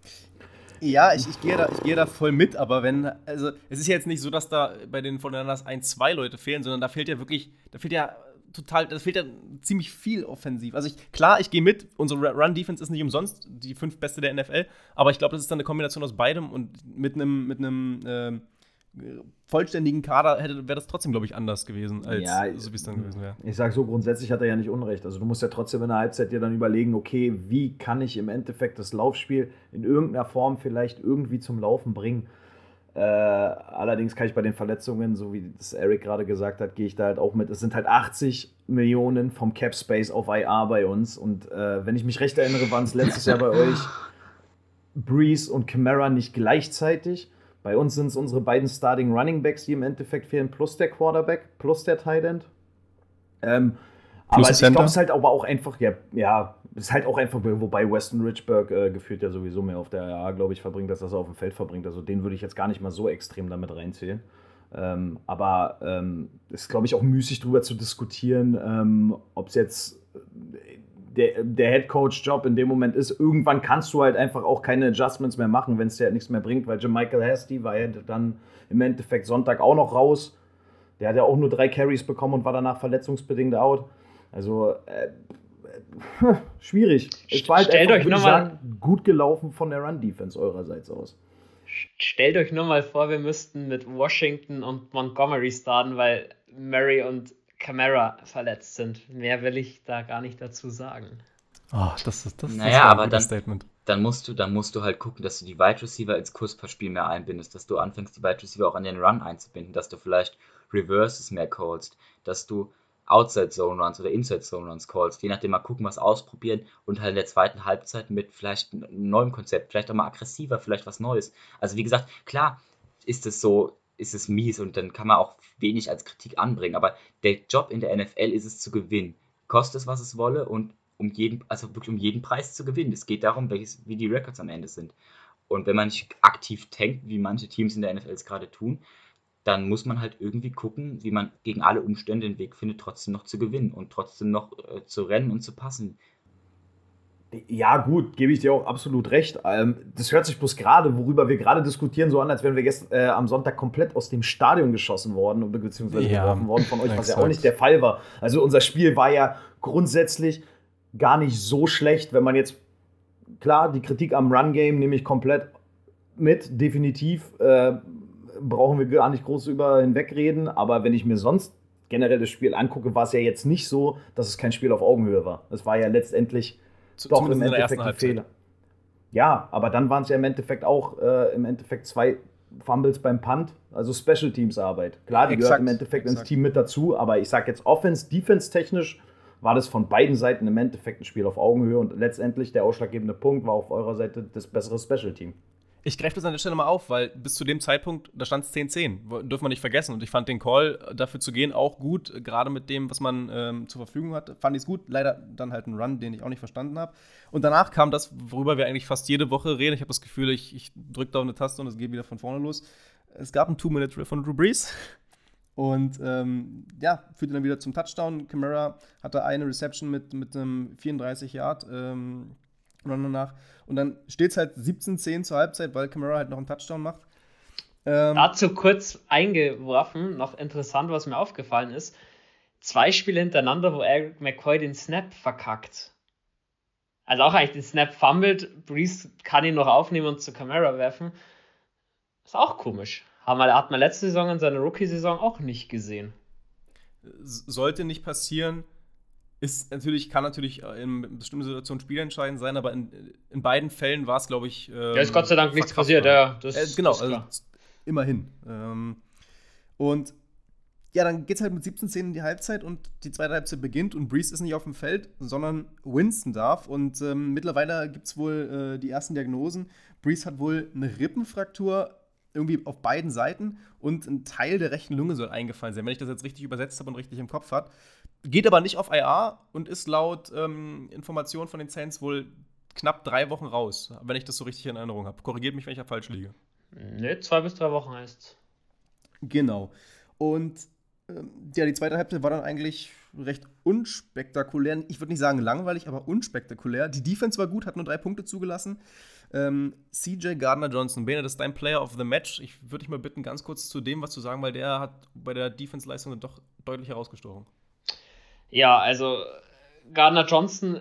Ja, ich, ich gehe da, ich gehe da voll mit, aber wenn, also es ist ja jetzt nicht so, dass da bei den forty-niners ein, zwei Leute fehlen, sondern da fehlt ja wirklich, da fehlt ja total, das fehlt ja ziemlich viel offensiv. Also ich, klar, ich gehe mit, unsere Run-Defense ist nicht umsonst die fünf beste der N F L, aber ich glaube, das ist dann eine Kombination aus beidem und mit einem mit einem äh, vollständigen Kader wäre das trotzdem, glaube ich, anders gewesen, als ja, so wie es dann gewesen wäre. Ich sage so, grundsätzlich hat er ja nicht Unrecht. Also du musst ja trotzdem in der Halbzeit dir dann überlegen, okay, wie kann ich im Endeffekt das Laufspiel in irgendeiner Form vielleicht irgendwie zum Laufen bringen. Äh, allerdings kann ich bei den Verletzungen, so wie das Eric gerade gesagt hat, gehe ich da halt auch mit. Es sind halt achtzig Millionen vom Cap Space auf I R bei uns. Und äh, wenn ich mich recht erinnere, waren es letztes Jahr bei euch Breeze und Kamara nicht gleichzeitig. Bei uns sind es unsere beiden Starting Running Backs, die im Endeffekt fehlen, plus der Quarterback, plus der Tight End. Ähm, aber ich glaube, es ist halt aber auch einfach, ja, ja, es ist halt auch einfach, wobei Weston Richburg äh, gefühlt ja sowieso mehr auf der A, glaube ich, verbringt, dass er auf dem Feld verbringt. Also den würde ich jetzt gar nicht mal so extrem damit reinzählen. Ähm, aber es ähm, ist, glaube ich, auch müßig drüber zu diskutieren, ähm, ob es jetzt der, der Head-Coach-Job in dem Moment ist. Irgendwann kannst du halt einfach auch keine Adjustments mehr machen, wenn es dir halt nichts mehr bringt, weil JaMycal Hasty war ja dann im Endeffekt Sonntag auch noch raus. Der hat ja auch nur drei Carries bekommen und war danach verletzungsbedingt out. Also äh, schwierig. Es war halt Stellt einfach, euch würde noch ich mal- sagen, gut gelaufen von der Run-Defense eurerseits aus. Stellt euch nur mal vor, wir müssten mit Washington und Montgomery starten, weil Murray und Kamara verletzt sind. Mehr will ich da gar nicht dazu sagen. Oh, das ist das, Naja, das war ein aber gutes dann- Statement. Dann musst du, dann musst du halt gucken, dass du die Wide Receiver ins Kurzpassspiel mehr einbindest, dass du anfängst, die Wide Receiver auch an den Run einzubinden, dass du vielleicht Reverses mehr callst, dass du Outside Zone Runs oder Inside Zone Runs callst, je nachdem mal gucken, was ausprobieren und halt in der zweiten Halbzeit mit vielleicht einem neuen Konzept, vielleicht auch mal aggressiver, vielleicht was Neues. Also wie gesagt, klar ist es so, ist es mies und dann kann man auch wenig als Kritik anbringen, aber der Job in der N F L ist es zu gewinnen. Koste es, was es wolle und um jeden, also wirklich um jeden Preis zu gewinnen. Es geht darum, welches, wie die Records am Ende sind. Und wenn man nicht aktiv tankt, wie manche Teams in der N F L es gerade tun, dann muss man halt irgendwie gucken, wie man gegen alle Umstände den Weg findet, trotzdem noch zu gewinnen und trotzdem noch äh, zu rennen und zu passen. Ja, gut, gebe ich dir auch absolut recht. Ähm, das hört sich bloß gerade, worüber wir gerade diskutieren, so an, als wären wir gestern äh, am Sonntag komplett aus dem Stadion geschossen worden oder beziehungsweise Ja, geworfen worden von euch, was ja exakt. auch nicht der Fall war. Also unser Spiel war ja grundsätzlich gar nicht so schlecht, wenn man jetzt, klar, die Kritik am Run-Game nehme ich komplett mit, definitiv. Äh, brauchen wir gar nicht groß über hinwegreden, aber wenn ich mir sonst generell das Spiel angucke, war es ja jetzt nicht so, dass es kein Spiel auf Augenhöhe war. Es war ja letztendlich Z- doch im zumindest in der Endeffekt ersten ein Halbzeit. Fehler. Ja, aber dann waren es ja im Endeffekt auch äh, im Endeffekt zwei Fumbles beim Punt, also Special Teams Arbeit. Klar, die Exakt, gehört im Endeffekt exakt. ins Team mit dazu, aber ich sag jetzt Offense, Defense technisch war das von beiden Seiten im Endeffekt ein Spiel auf Augenhöhe und letztendlich der ausschlaggebende Punkt war auf eurer Seite das bessere Special Team. Ich greife das an der Stelle mal auf, weil bis zu dem Zeitpunkt, da stand es zehn zehn. Wo- Dürfen wir nicht vergessen. Und ich fand den Call, dafür zu gehen, auch gut. Gerade mit dem, was man ähm, zur Verfügung hatte, fand ich es gut. Leider dann halt ein Run, den ich auch nicht verstanden habe. Und danach kam das, worüber wir eigentlich fast jede Woche reden. Ich habe das Gefühl, ich, ich drücke da auf eine Taste und es geht wieder von vorne los. Es gab einen Two-Minute-Drill von Drew Brees. Und ähm, ja, führte dann wieder zum Touchdown. Kamara hatte eine Reception mit, mit einem vierunddreißig Yard ähm, Run danach. Und dann steht es halt siebzehn zehn zur Halbzeit, weil Kamara halt noch einen Touchdown macht. Ähm, Dazu kurz eingeworfen, noch interessant, was mir aufgefallen ist. Zwei Spiele hintereinander, wo Eric McCoy den Snap verkackt. Also auch eigentlich den Snap fummelt. Brees kann ihn noch aufnehmen und zu Kamara werfen. Ist auch komisch. Hat man, hat man letzte Saison in seiner Rookie-Saison auch nicht gesehen. s- sollte nicht passieren. Ist natürlich, kann natürlich in bestimmten Situationen spielentscheidend sein, aber in, in beiden Fällen war es, glaube ich. Ähm, Ja, ist Gott sei Dank nichts verkraftbar. passiert, ja. Das, Äh, genau, das ist also klar. immerhin. Ähm, und ja, dann geht es halt mit siebzehn zehn in die Halbzeit und die zweite Halbzeit beginnt und Brees ist nicht auf dem Feld, sondern Winston darf. Und ähm, mittlerweile gibt es wohl äh, die ersten Diagnosen. Brees hat wohl eine Rippenfraktur irgendwie auf beiden Seiten und ein Teil der rechten Lunge soll eingefallen sein, wenn ich das jetzt richtig übersetzt habe und richtig im Kopf habe. Geht aber nicht auf I R und ist laut ähm, Informationen von den Saints wohl knapp drei Wochen raus, wenn ich das so richtig in Erinnerung habe. Korrigiert mich, wenn ich da falsch liege. Ne, zwei bis drei Wochen heißt. Genau. Und ähm, ja, die zweite Halbzeit war dann eigentlich recht unspektakulär. Ich würde nicht sagen langweilig, aber unspektakulär. Die Defense war gut, hat nur drei Punkte zugelassen. Ähm, C J Gardner-Johnson, Bene, das ist dein Player of the Match. Ich würde dich mal bitten, ganz kurz zu dem was zu sagen, weil der hat bei der Defense-Leistung doch deutlich herausgestochen. Ja, also Gardner Johnson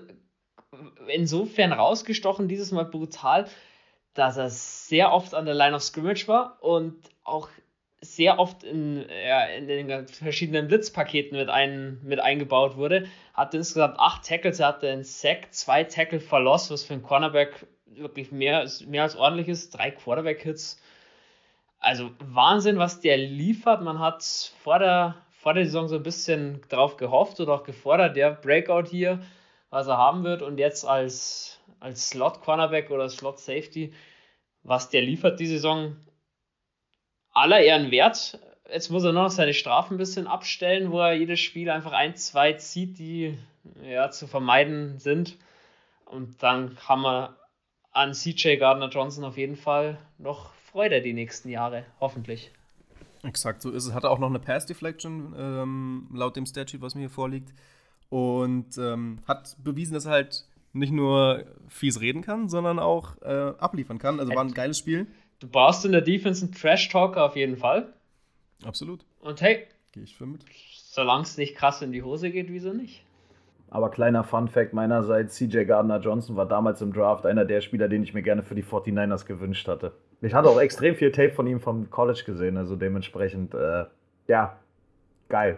insofern rausgestochen, dieses Mal brutal, dass er sehr oft an der Line of Scrimmage war und auch sehr oft in, ja, in den verschiedenen Blitzpaketen mit, ein, mit eingebaut wurde. Hatte insgesamt acht Tackles, er hatte einen Sack, zwei Tackle for Loss, was für einen Cornerback wirklich mehr, mehr als ordentlich ist, drei Quarterback-Hits. Also Wahnsinn, was der liefert. Man hat vor der, vor der Saison so ein bisschen drauf gehofft oder auch gefordert, der Breakout hier, was er haben wird. Und jetzt als, als Slot-Cornerback oder Slot-Safety, was der liefert die Saison, aller Ehren wert. Jetzt muss er nur noch seine Strafen ein bisschen abstellen, wo er jedes Spiel einfach ein, zwei zieht, die ja, zu vermeiden sind. Und dann kann man an C J Gardner-Johnson auf jeden Fall noch Freude die nächsten Jahre, hoffentlich. Exakt, so ist es. Hatte auch noch eine Pass-Deflection, ähm, laut dem Statute, was mir hier vorliegt. Und ähm, hat bewiesen, dass er halt nicht nur fies reden kann, sondern auch äh, abliefern kann. Also war ein geiles Spiel. Du brauchst in der Defense einen Trash-Talker auf jeden Fall. Absolut. Und hey, Gehe ich für mit. solange es nicht krass in die Hose geht, wieso nicht? Aber kleiner Fun-Fact meinerseits, C J Gardner-Johnson war damals im Draft einer der Spieler, den ich mir gerne für die forty-niners gewünscht hatte. Ich hatte auch extrem viel Tape von ihm vom College gesehen, also dementsprechend, äh, ja, geil.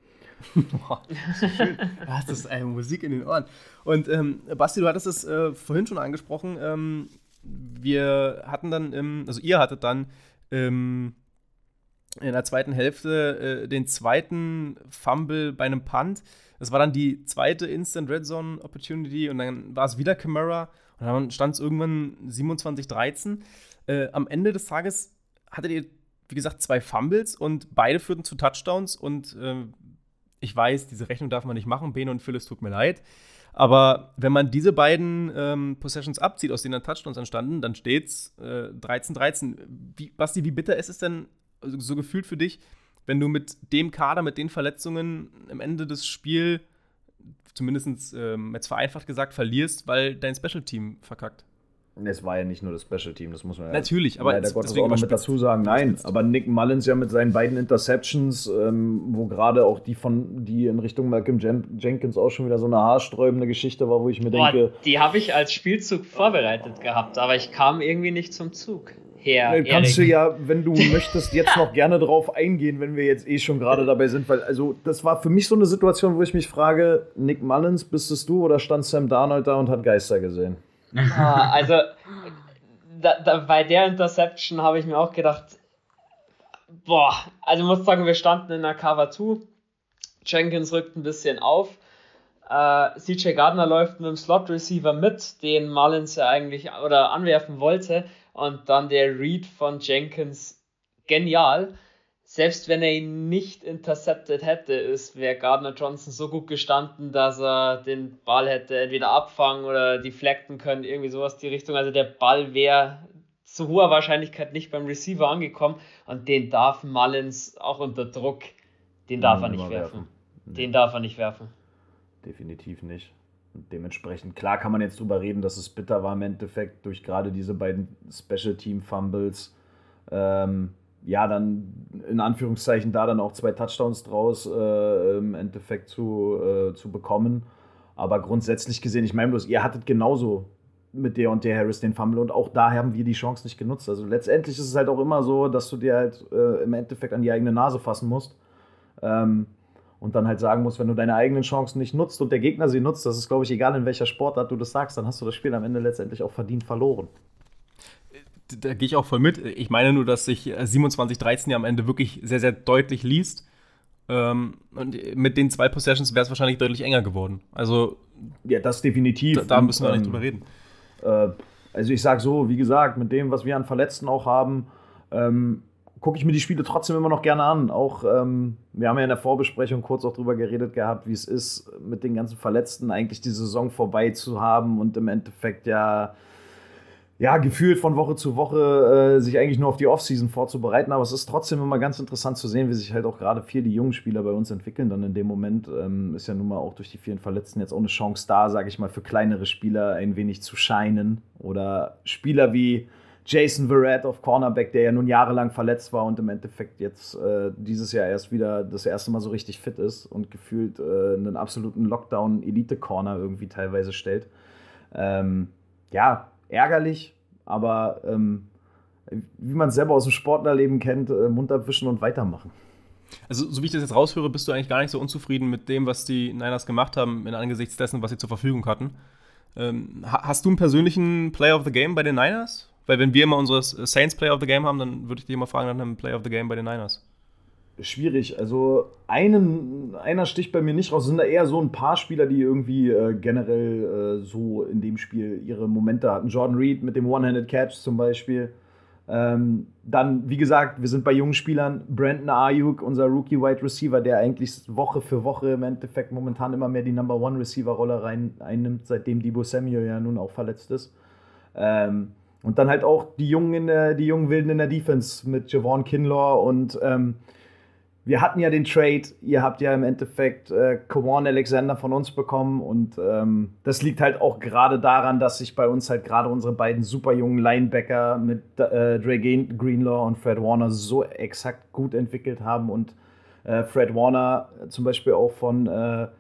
Boah, so schön. Ja, das ist eine Musik in den Ohren. Und ähm, Basti, du hattest es äh, vorhin schon angesprochen. Ähm, wir hatten dann, im, also ihr hattet dann ähm, in der zweiten Hälfte äh, den zweiten Fumble bei einem Punt. Das war dann die zweite Instant Red Zone Opportunity und dann war es wieder Kamara und dann stand es irgendwann siebenundzwanzig dreizehn. Äh, am Ende des Tages hattet ihr, wie gesagt, zwei Fumbles und beide führten zu Touchdowns und äh, ich weiß, diese Rechnung darf man nicht machen, Bene und Phyllis, tut mir leid. Aber wenn man diese beiden ähm, Possessions abzieht, aus denen dann Touchdowns entstanden, dann steht es äh, dreizehn dreizehn. Wie, Basti, wie bitter ist es denn also, so gefühlt für dich, wenn du mit dem Kader, mit den Verletzungen am Ende des Spiels, zumindest ähm, jetzt vereinfacht gesagt, verlierst, weil dein Special-Team verkackt? Es war ja nicht nur das Special-Team, das muss man ja natürlich, aber leider Gottes auch noch mit dazu sagen. Nein, aber Nick Mullins ja mit seinen beiden Interceptions, ähm, wo gerade auch die von die in Richtung Malcolm Jen- Jenkins auch schon wieder so eine haarsträubende Geschichte war, wo ich mir Boah, denke, die habe ich als Spielzug vorbereitet gehabt, aber ich kam irgendwie nicht zum Zug. Herr äh, kannst Erik. du ja, wenn du möchtest, jetzt noch gerne drauf eingehen, wenn wir jetzt eh schon gerade dabei sind, weil also das war für mich so eine Situation, wo ich mich frage, Nick Mullins, bist es du oder stand Sam Darnold da und hat Geister gesehen? Ah, also da, da, bei der Interception habe ich mir auch gedacht, boah, also ich muss sagen, wir standen in der Cover zwei, Jenkins rückt ein bisschen auf, äh, C J Gardner läuft mit dem Slot-Receiver mit, den Mullins ja eigentlich oder anwerfen wollte und dann der Read von Jenkins, genial. Selbst wenn er ihn nicht intercepted hätte, ist wäre Gardner Johnson so gut gestanden, dass er den Ball hätte entweder abfangen oder deflecten können, irgendwie sowas die Richtung. Also der Ball wäre zu hoher Wahrscheinlichkeit nicht beim Receiver angekommen und den darf Mullins auch unter Druck, den darf Ja, er nicht immer werfen. werfen. Nee. Den darf er nicht werfen. Definitiv nicht. Und dementsprechend, klar kann man jetzt drüber reden, dass es bitter war im Endeffekt durch gerade diese beiden Special-Team-Fumbles. Ähm, ja, dann in Anführungszeichen da dann auch zwei Touchdowns draus äh, im Endeffekt zu, äh, zu bekommen. Aber grundsätzlich gesehen, ich meine bloß, ihr hattet genauso mit der und der Harris den Fumble und auch da haben wir die Chance nicht genutzt. Also letztendlich ist es halt auch immer so, dass du dir halt äh, im Endeffekt an die eigene Nase fassen musst. Ähm, und dann halt sagen musst, wenn du deine eigenen Chancen nicht nutzt und der Gegner sie nutzt, das ist, glaube ich, egal in welcher Sportart du das sagst, dann hast du das Spiel am Ende letztendlich auch verdient verloren. Da gehe ich auch voll mit. Ich meine nur, dass sich siebenundzwanzig dreizehn ja am Ende wirklich sehr, sehr deutlich liest. Ähm, und mit den zwei Possessions wäre es wahrscheinlich deutlich enger geworden. Also, ja, das definitiv. Da, da müssen wir und, nicht drüber reden. Äh, also ich sage so, wie gesagt, mit dem, was wir an Verletzten auch haben, ähm, gucke ich mir die Spiele trotzdem immer noch gerne an. Auch, ähm, wir haben ja in der Vorbesprechung kurz auch drüber geredet gehabt, wie es ist, mit den ganzen Verletzten eigentlich die Saison vorbei zu haben und im Endeffekt ja ja, gefühlt von Woche zu Woche äh, sich eigentlich nur auf die Offseason vorzubereiten. Aber es ist trotzdem immer ganz interessant zu sehen, wie sich halt auch gerade viel die jungen Spieler bei uns entwickeln. Dann in dem Moment ähm, ist ja nun mal auch durch die vielen Verletzten jetzt auch eine Chance da, sage ich mal, für kleinere Spieler ein wenig zu scheinen. Oder Spieler wie Jason Verrett auf Cornerback, der ja nun jahrelang verletzt war und im Endeffekt jetzt äh, dieses Jahr erst wieder das erste Mal so richtig fit ist und gefühlt äh, einen absoluten Lockdown-Elite-Corner irgendwie teilweise stellt. Ähm, ja, ärgerlich, aber ähm, wie man es selber aus dem Sportlerleben kennt, äh, Mund abwischen und weitermachen. Also, so wie ich das jetzt raushöre, bist du eigentlich gar nicht so unzufrieden mit dem, was die Niners gemacht haben, in angesichts dessen, was sie zur Verfügung hatten. Ähm, hast du einen persönlichen Player of the Game bei den Niners? Weil wenn wir immer unsere Saints Player of the Game haben, dann würde ich dich immer fragen nach einem Player of the Game bei den Niners. Schwierig. Also einen, einer sticht bei mir nicht raus. Es sind da eher so ein paar Spieler, die irgendwie äh, generell äh, so in dem Spiel ihre Momente hatten. Jordan Reed mit dem One-Handed Catch zum Beispiel. Ähm, dann, wie gesagt, wir sind bei jungen Spielern. Brandon Ayuk, unser Rookie-Wide Receiver, der eigentlich Woche für Woche im Endeffekt momentan immer mehr die Number-One-Receiver-Rolle rein einnimmt, seitdem Deebo Samuel ja nun auch verletzt ist. Ähm, und dann halt auch die Jungen, in der, die jungen Wilden in der Defense mit Javon Kinlaw und ähm, wir hatten ja den Trade, ihr habt ja im Endeffekt äh, Kwon Alexander von uns bekommen und ähm, das liegt halt auch gerade daran, dass sich bei uns halt gerade unsere beiden super jungen Linebacker mit äh, Dre Greenlaw und Fred Warner so exakt gut entwickelt haben und äh, Fred Warner zum Beispiel auch von, äh,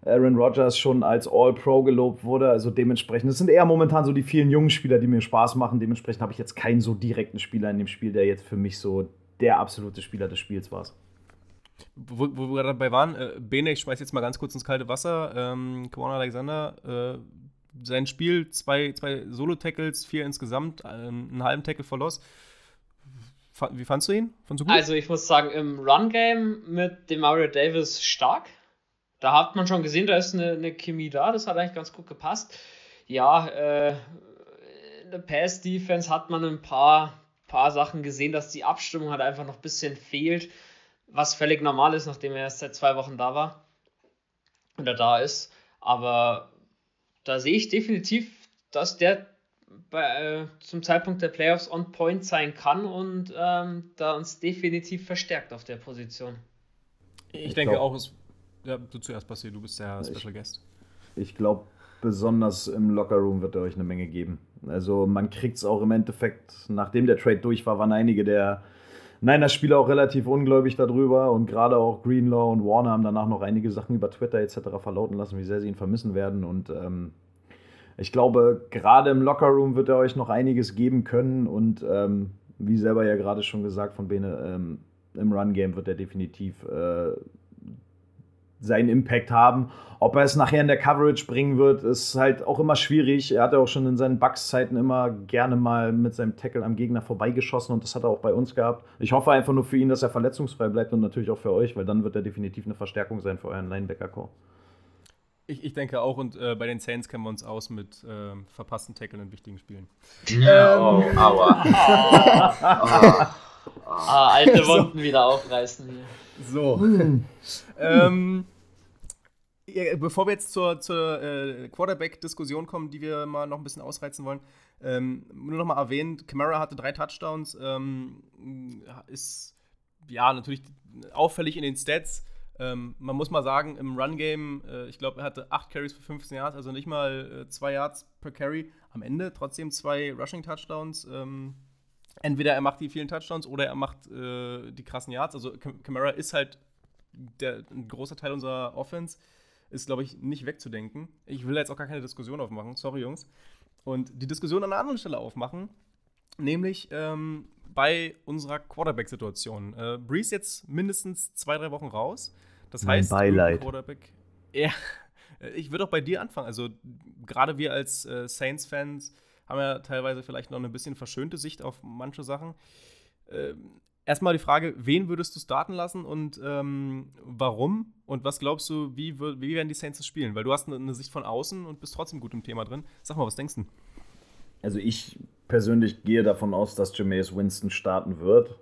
Aaron Rodgers schon als All-Pro gelobt wurde. Also dementsprechend, das sind eher momentan so die vielen jungen Spieler, die mir Spaß machen. Dementsprechend habe ich jetzt keinen so direkten Spieler in dem Spiel, der jetzt für mich so der absolute Spieler des Spiels war. Wo, wo wir dabei waren, äh, Bene, ich schmeiß jetzt mal ganz kurz ins kalte Wasser. Ähm, Kwon Alexander, äh, sein Spiel, zwei, zwei Solo-Tackles, vier insgesamt, ähm, einen halben Tackle for Loss. Wie fandst du ihn? Fandst du gut? Also ich muss sagen, im Run-Game mit Demario Davis stark. Da hat man schon gesehen, da ist eine, eine Chemie da, das hat eigentlich ganz gut gepasst. Ja, äh, in der Pass-Defense hat man ein paar, paar Sachen gesehen, dass die Abstimmung halt einfach noch ein bisschen fehlt, was völlig normal ist, nachdem er erst seit zwei Wochen da war oder da ist. Aber da sehe ich definitiv, dass der bei, äh, zum Zeitpunkt der Playoffs on point sein kann und ähm, da uns definitiv verstärkt auf der Position. Ich, ich denke glaub, auch, es, ja, du zuerst, Basti, du bist der Special ich, Guest. Ich glaube, besonders im Lockerroom wird er euch eine Menge geben. Also man kriegt es auch im Endeffekt, nachdem der Trade durch war, waren einige der Niners-Spieler auch relativ ungläubig darüber und gerade auch Greenlaw und Warner haben danach noch einige Sachen über Twitter et cetera verlauten lassen, wie sehr sie ihn vermissen werden und ähm, ich glaube, gerade im Lockerroom wird er euch noch einiges geben können und ähm, wie selber ja gerade schon gesagt von Bene, ähm, im Run-Game wird er definitiv äh, seinen Impact haben. Ob er es nachher in der Coverage bringen wird, ist halt auch immer schwierig. Er hat ja auch schon in seinen Bucks-Zeiten immer gerne mal mit seinem Tackle am Gegner vorbeigeschossen und das hat er auch bei uns gehabt. Ich hoffe einfach nur für ihn, dass er verletzungsfrei bleibt und natürlich auch für euch, weil dann wird er definitiv eine Verstärkung sein für euren Linebacker-Core. Ich, ich denke auch, und äh, bei den Saints kennen wir uns aus mit äh, verpassten Tackeln in wichtigen Spielen. Ja, oh, aua. oh. Ah, alte Wunden so. Wieder aufreißen hier. So. ähm, ja, bevor wir jetzt zur, zur äh, Quarterback-Diskussion kommen, die wir mal noch ein bisschen ausreizen wollen, ähm, nur noch mal erwähnt, Kamara hatte drei Touchdowns, ähm, ist ja natürlich auffällig in den Stats. Ähm, man muss mal sagen, im Run-Game, äh, ich glaube, er hatte acht Carries für fünfzehn Yards, also nicht mal äh, zwei Yards per Carry. Am Ende trotzdem zwei Rushing-Touchdowns. Ähm, entweder er macht die vielen Touchdowns oder er macht äh, die krassen Yards. Also Kamara ist halt der, ein großer Teil unserer Offense. Ist, glaube ich, nicht wegzudenken. Ich will jetzt auch gar keine Diskussion aufmachen, sorry Jungs. Und die Diskussion an einer anderen Stelle aufmachen, nämlich ähm, bei unserer Quarterback-Situation. Äh, Brees jetzt mindestens zwei, drei Wochen raus. Das mein heißt, Beileid. Quarterback. Ja, ich würde auch bei dir anfangen. Also, gerade wir als äh, Saints-Fans haben ja teilweise vielleicht noch eine bisschen verschönte Sicht auf manche Sachen. Äh, erstmal die Frage: Wen würdest du starten lassen und ähm, warum? Und was glaubst du, wie, wie werden die Saints das spielen? Weil du hast eine, eine Sicht von außen und bist trotzdem gut im Thema drin. Sag mal, was denkst du? Also ich persönlich gehe davon aus, dass Jameis Winston starten wird.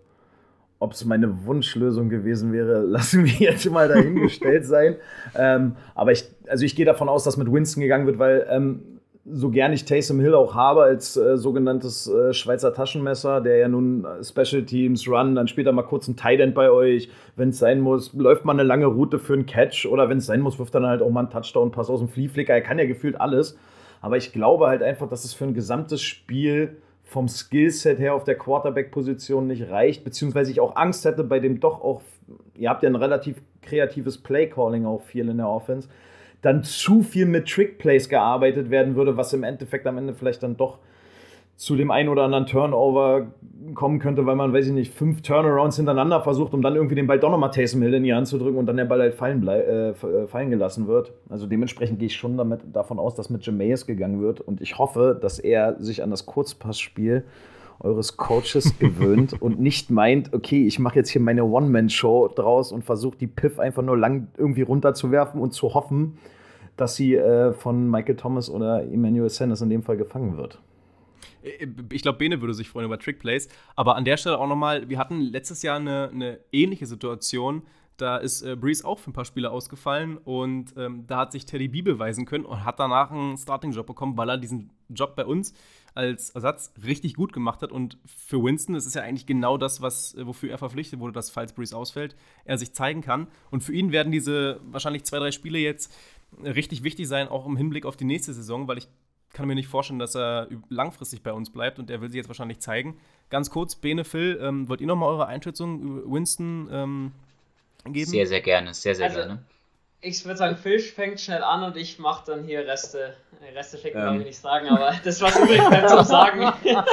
Ob es meine Wunschlösung gewesen wäre, lassen wir jetzt mal dahingestellt sein. Ähm, aber ich, also ich gehe davon aus, dass mit Winston gegangen wird, weil ähm, so gern ich Taysom Hill auch habe als äh, sogenanntes äh, Schweizer Taschenmesser, der ja nun äh, Special Teams, Run, dann später mal kurz ein Tight End bei euch. Wenn es sein muss, läuft man eine lange Route für einen Catch oder wenn es sein muss, wirft dann halt auch mal einen Touchdown-Pass aus dem Flea-Flicker. Er kann ja gefühlt alles. Aber ich glaube halt einfach, dass es für ein gesamtes Spiel vom Skillset her auf der Quarterback-Position nicht reicht, beziehungsweise ich auch Angst hätte bei dem doch auch, ihr habt ja ein relativ kreatives Play-Calling auch viel in der Offense, dann zu viel mit Trick-Plays gearbeitet werden würde, was im Endeffekt am Ende vielleicht dann doch zu dem einen oder anderen Turnover kommen könnte, weil man, weiß ich nicht, fünf Turnarounds hintereinander versucht, um dann irgendwie den Ball doch nochmal Taysom Hill in die Hand zu drücken und dann der Ball halt fallen, blei- äh, fallen gelassen wird. Also dementsprechend gehe ich schon damit, davon aus, dass mit Jameis gegangen wird und ich hoffe, dass er sich an das Kurzpassspiel eures Coaches gewöhnt und nicht meint, okay, ich mache jetzt hier meine One-Man-Show draus und versuche die Piff einfach nur lang irgendwie runterzuwerfen und zu hoffen, dass sie äh, von Michael Thomas oder Emmanuel Sanders in dem Fall gefangen wird. Ich glaube, Bene würde sich freuen über Trickplays. Aber an der Stelle auch nochmal, wir hatten letztes Jahr eine, eine ähnliche Situation. Da ist äh, Brees auch für ein paar Spiele ausgefallen und ähm, da hat sich Teddy B beweisen können und hat danach einen Starting-Job bekommen, weil er diesen Job bei uns als Ersatz richtig gut gemacht hat. Und für Winston, das ist ja eigentlich genau das, was, wofür er verpflichtet wurde, dass, falls Brees ausfällt, er sich zeigen kann. Und für ihn werden diese wahrscheinlich zwei, drei Spiele jetzt richtig wichtig sein, auch im Hinblick auf die nächste Saison, weil ich kann mir nicht vorstellen, dass er langfristig bei uns bleibt und er will sich jetzt wahrscheinlich zeigen. Ganz kurz, Bene, Phil, ähm, wollt ihr noch mal eure Einschätzung über Winston ähm, geben? Sehr, sehr gerne, sehr, sehr also, gerne. Ich würde sagen, Phil fängt schnell an und ich mache dann hier Reste. Reste ficken, Ähm. darf ich nicht sagen, aber das, was übrig bleibt zum Sagen,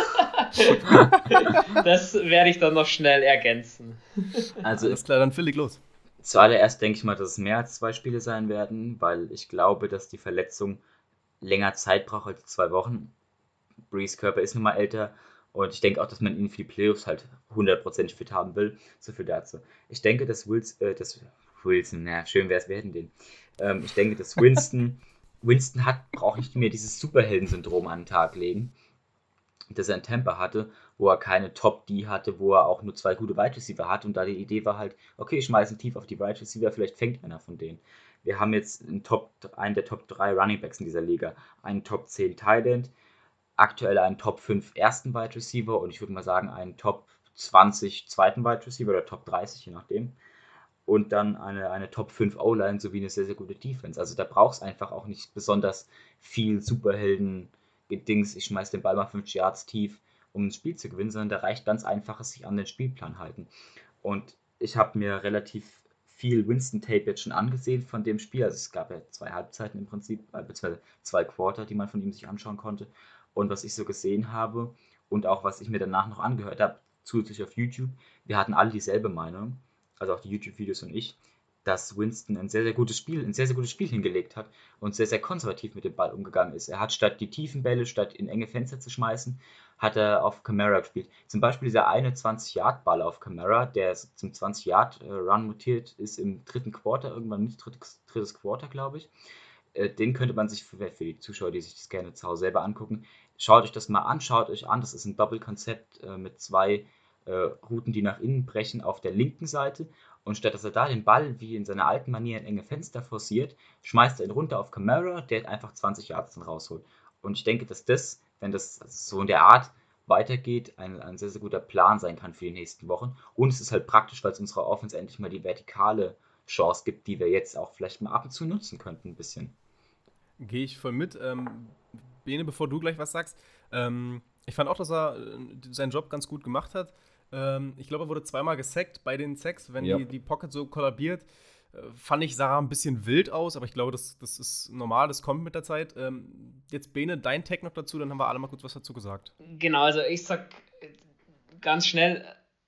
das werde ich dann noch schnell ergänzen. Also Alles klar, dann Phil, leg los. zuallererst denke ich mal, dass es mehr als zwei Spiele sein werden, weil ich glaube, dass die Verletzung länger Zeit braucht als zwei Wochen. Brees Körper ist nun mal älter und ich denke auch, dass man ihn für die Playoffs halt hundertprozentig fit haben will. So viel dazu. Ich denke, dass Wilson, äh, dass Wilson, na schön wäre es, wir hätten den. Ähm, ich denke, dass Winston, Winston hat, braucht nicht mehr dieses Superhelden-Syndrom an den Tag legen, das er in Tampa hatte, wo er keine Top-D hatte, wo er auch nur zwei gute Wide Receiver hat und da die Idee war halt, okay, ich schmeiße ihn tief auf die Wide Receiver, vielleicht fängt einer von denen. Wir haben jetzt einen, Top, einen der Top drei Running Backs in dieser Liga, einen Top zehn Tight End, aktuell einen Top fünf ersten Wide Receiver und ich würde mal sagen einen Top zwanzig zweiten Wide Receiver oder Top dreißig, je nachdem. Und dann eine, eine Top fünf O-Line sowie eine sehr, sehr gute Defense. Also da braucht es einfach auch nicht besonders viel Superhelden-Dings, ich schmeiß den Ball mal fünfzig Yards tief, um ein Spiel zu gewinnen, sondern da reicht ganz einfach, es sich an den Spielplan halten. Und ich habe mir relativ viel Winston-Tape jetzt schon angesehen von dem Spiel. Also es gab ja zwei Halbzeiten im Prinzip, äh, beziehungsweise zwei Quarter, die man von ihm sich anschauen konnte. Und was ich so gesehen habe und auch was ich mir danach noch angehört habe, zusätzlich auf YouTube, wir hatten alle dieselbe Meinung, also auch die YouTube-Videos und ich, dass Winston ein sehr, sehr gutes Spiel, ein sehr, sehr gutes Spiel hingelegt hat und sehr, sehr konservativ mit dem Ball umgegangen ist. Er hat statt die tiefen Bälle, statt in enge Fenster zu schmeißen, hat er auf Kamara gespielt. Zum Beispiel dieser eine zwanzig-Yard-Ball auf Kamara, der zum zwanzig-Yard-Run mutiert ist im dritten Quarter, irgendwann nicht drittes, drittes Quarter, glaube ich. Äh, den könnte man sich für, für die Zuschauer, die sich das gerne zu Hause selber angucken, schaut euch das mal an, schaut euch an, das ist ein Doppelkonzept äh, mit zwei äh, Routen, die nach innen brechen auf der linken Seite und statt dass er da den Ball wie in seiner alten Manier in enge Fenster forciert, schmeißt er ihn runter auf Kamara, der einfach zwanzig Yards dann rausholt. Und ich denke, dass das, wenn das so in der Art weitergeht, ein, ein sehr, sehr guter Plan sein kann für die nächsten Wochen. Und es ist halt praktisch, weil es unserer Offense endlich mal die vertikale Chance gibt, die wir jetzt auch vielleicht mal ab und zu nutzen könnten ein bisschen. Gehe ich voll mit. Ähm, Bene, bevor du gleich was sagst, ähm, ich fand auch, dass er äh, seinen Job ganz gut gemacht hat. Ähm, ich glaube, er wurde zweimal gesackt. Bei den Sacks, wenn Ja. die, die Pocket so kollabiert, äh, fand ich, sah er ein bisschen wild aus, aber ich glaube, das, das ist normal, das kommt mit der Zeit. Ähm, jetzt, Bene, dein Tag noch dazu, dann haben wir alle mal kurz was dazu gesagt. Genau, also ich sag äh, ganz schnell,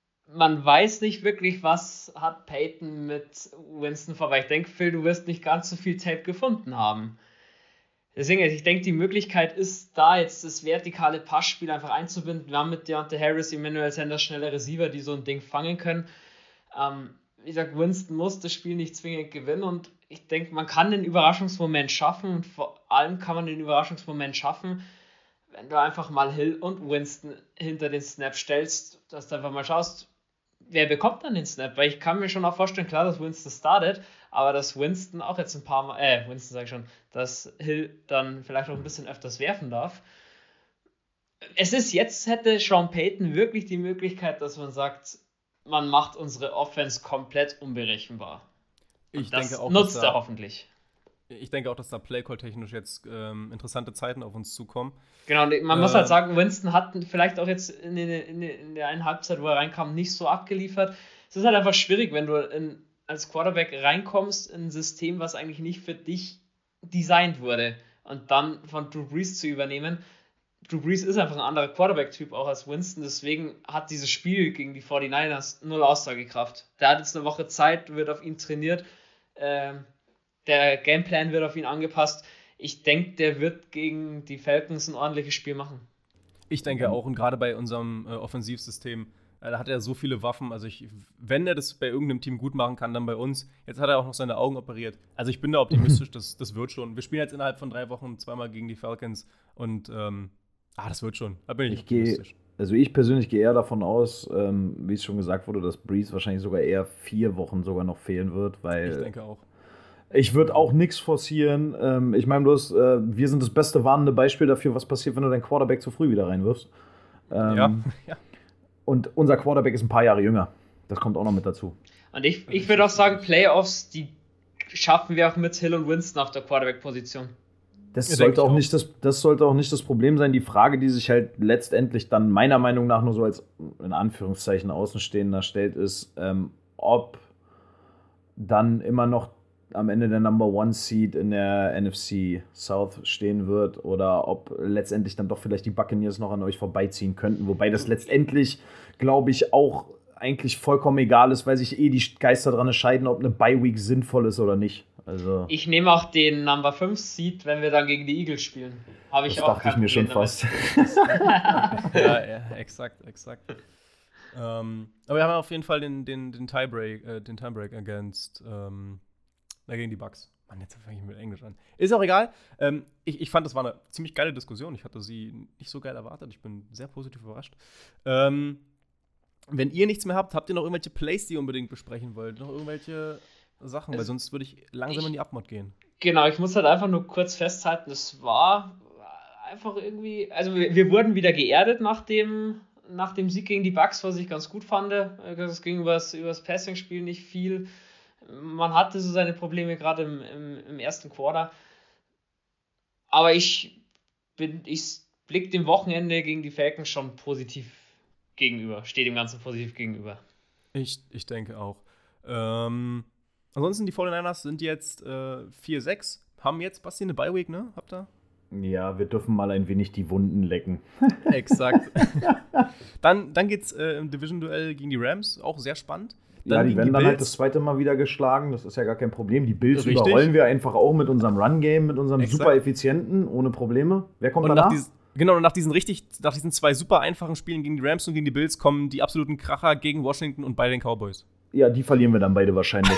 man weiß nicht wirklich, was hat Peyton mit Winston vor, weil ich denke, Phil, du wirst nicht ganz so viel Tape gefunden haben. Deswegen, also ich denke, die Möglichkeit ist da, jetzt das vertikale Passspiel einfach einzubinden. Wir haben mit Deontay Harris, Emmanuel Sanders schnelle Receiver, die so ein Ding fangen können. Ähm, wie gesagt, Winston muss das Spiel nicht zwingend gewinnen und ich denke, man kann den Überraschungsmoment schaffen und vor allem kann man den Überraschungsmoment schaffen, wenn du einfach mal Hill und Winston hinter den Snap stellst, dass du einfach mal schaust, wer bekommt dann den Snap? Weil ich kann mir schon auch vorstellen, klar, dass Winston startet, aber dass Winston auch jetzt ein paar Mal, äh, Winston sag ich schon, dass Hill dann vielleicht auch ein bisschen öfters werfen darf. Es ist jetzt, hätte Sean Payton wirklich die Möglichkeit, dass man sagt, man macht unsere Offense komplett unberechenbar. Und Ich das denke auch, nutzt dass er da, hoffentlich. ich denke auch, dass da Playcall-technisch jetzt ähm, interessante Zeiten auf uns zukommen. Genau, und man Äh, muss halt sagen, Winston hat vielleicht auch jetzt in, den, in, den, in der einen Halbzeit, wo er reinkam, nicht so abgeliefert. Es ist halt einfach schwierig, wenn du in, als Quarterback reinkommst in ein System, was eigentlich nicht für dich designt wurde und dann von Drew Brees zu übernehmen. Drew Brees ist einfach ein anderer Quarterback-Typ auch als Winston, deswegen hat dieses Spiel gegen die forty-niners null Aussagekraft. Der hat jetzt eine Woche Zeit, wird auf ihn trainiert, ähm, der Gameplan wird auf ihn angepasst. Ich denke, der wird gegen die Falcons ein ordentliches Spiel machen. Ich denke auch, und gerade bei unserem äh, Offensivsystem, äh, da hat er so viele Waffen. Also, ich, wenn er das bei irgendeinem Team gut machen kann, dann bei uns. Jetzt hat er auch noch seine Augen operiert. Also, ich bin da optimistisch, das, das wird schon. Wir spielen jetzt innerhalb von drei Wochen zweimal gegen die Falcons und, ähm, ah, das wird schon. Da bin ich, Ich gehe, optimistisch. also ich persönlich gehe eher davon aus, ähm, wie es schon gesagt wurde, dass Brees wahrscheinlich sogar eher vier Wochen sogar noch fehlen wird, weil Ich denke auch. ich würde auch nichts forcieren. Ähm, ich meine bloß, äh, wir sind das beste warnende Beispiel dafür, was passiert, wenn du deinen Quarterback zu früh wieder reinwirfst. Ähm, Ja, ja. Und unser Quarterback ist ein paar Jahre jünger. Das kommt auch noch mit dazu. Und ich, ich würde auch sagen, Playoffs, die schaffen wir auch mit Hill und Winston auf der Quarterback-Position. Das Ja, denke sollte ich auch auch. nicht das, das sollte auch nicht das Problem sein. Die Frage, die sich halt letztendlich dann meiner Meinung nach nur so als in Anführungszeichen Außenstehender stellt, ist, ähm, ob dann immer noch am Ende der Number One Seed in der N F C South stehen wird oder ob letztendlich dann doch vielleicht die Buccaneers noch an euch vorbeiziehen könnten. Wobei das letztendlich, glaube ich, auch eigentlich vollkommen egal ist, weil sich eh die Geister dran entscheiden, ob eine Bye-Week sinnvoll ist oder nicht. Also, ich nehme auch den Number fünf Seed, wenn wir dann gegen die Eagles spielen. Habe ich das auch dachte ich mir schon fast. ja, ja, exakt, exakt. ähm, aber wir haben auf jeden Fall den, den, den Tiebreak, äh, den Tiebreak against ähm, gegen die Bucks. Mann, jetzt fange ich mit Englisch an. Ist auch egal. Ähm, ich, ich fand, das war eine ziemlich geile Diskussion. Ich hatte sie nicht so geil erwartet. Ich bin sehr positiv überrascht. Ähm, wenn ihr nichts mehr habt, habt ihr noch irgendwelche Plays, die ihr unbedingt besprechen wollt? Noch irgendwelche Sachen? Weil sonst würde ich langsam ich, in die Abmod gehen. Genau, ich muss halt einfach nur kurz festhalten, es war einfach irgendwie, also wir, wir wurden wieder geerdet nach dem, nach dem Sieg gegen die Bucks, was ich ganz gut fand. Es ging über das Passing-Spiel nicht viel. Man hatte so seine Probleme gerade im, im, im ersten Quarter. Aber ich bin, ich blicke dem Wochenende gegen die Falcons schon positiv gegenüber. Stehe dem Ganzen positiv gegenüber. Ich, ich denke auch. Ähm, ansonsten, die forty-niners sind jetzt äh, vier sechs. Haben jetzt, Basti, eine Bye-Week, ne? Habt ihr? Ja, wir dürfen mal ein wenig die Wunden lecken. Exakt. dann dann geht's äh, im Division-Duell gegen die Rams. Auch sehr spannend. Dann ja, die werden die dann Bills. halt das zweite Mal wieder geschlagen. Das ist ja gar kein Problem. Die Bills Richtig. überrollen wir einfach auch mit unserem Run-Game, mit unserem Exakt. super effizienten, ohne Probleme. Wer kommt Und danach? nach diesen, genau, und nach diesen richtig, nach diesen zwei super einfachen Spielen gegen die Rams und gegen die Bills kommen die absoluten Kracher gegen Washington und bei den Cowboys. Ja, die verlieren wir dann beide wahrscheinlich.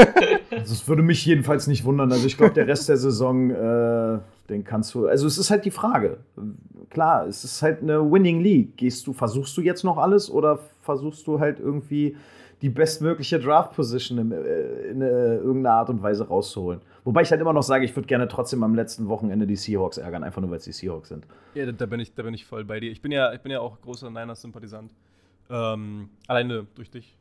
Das würde mich jedenfalls nicht wundern. Also ich glaube, der Rest der Saison, äh, den kannst du. Also es ist halt die Frage. Klar, es ist halt eine Winning League. Gehst du, versuchst du jetzt noch alles oder versuchst du halt irgendwie die bestmögliche Draft-Position in, in, in irgendeiner Art und Weise rauszuholen? Wobei ich halt immer noch sage, ich würde gerne trotzdem am letzten Wochenende die Seahawks ärgern, einfach nur, weil es die Seahawks sind. Ja, da, da, bin ich, da bin ich voll bei dir. Ich bin ja, ich bin ja auch großer Niners-Sympathisant. Ähm, alleine durch dich.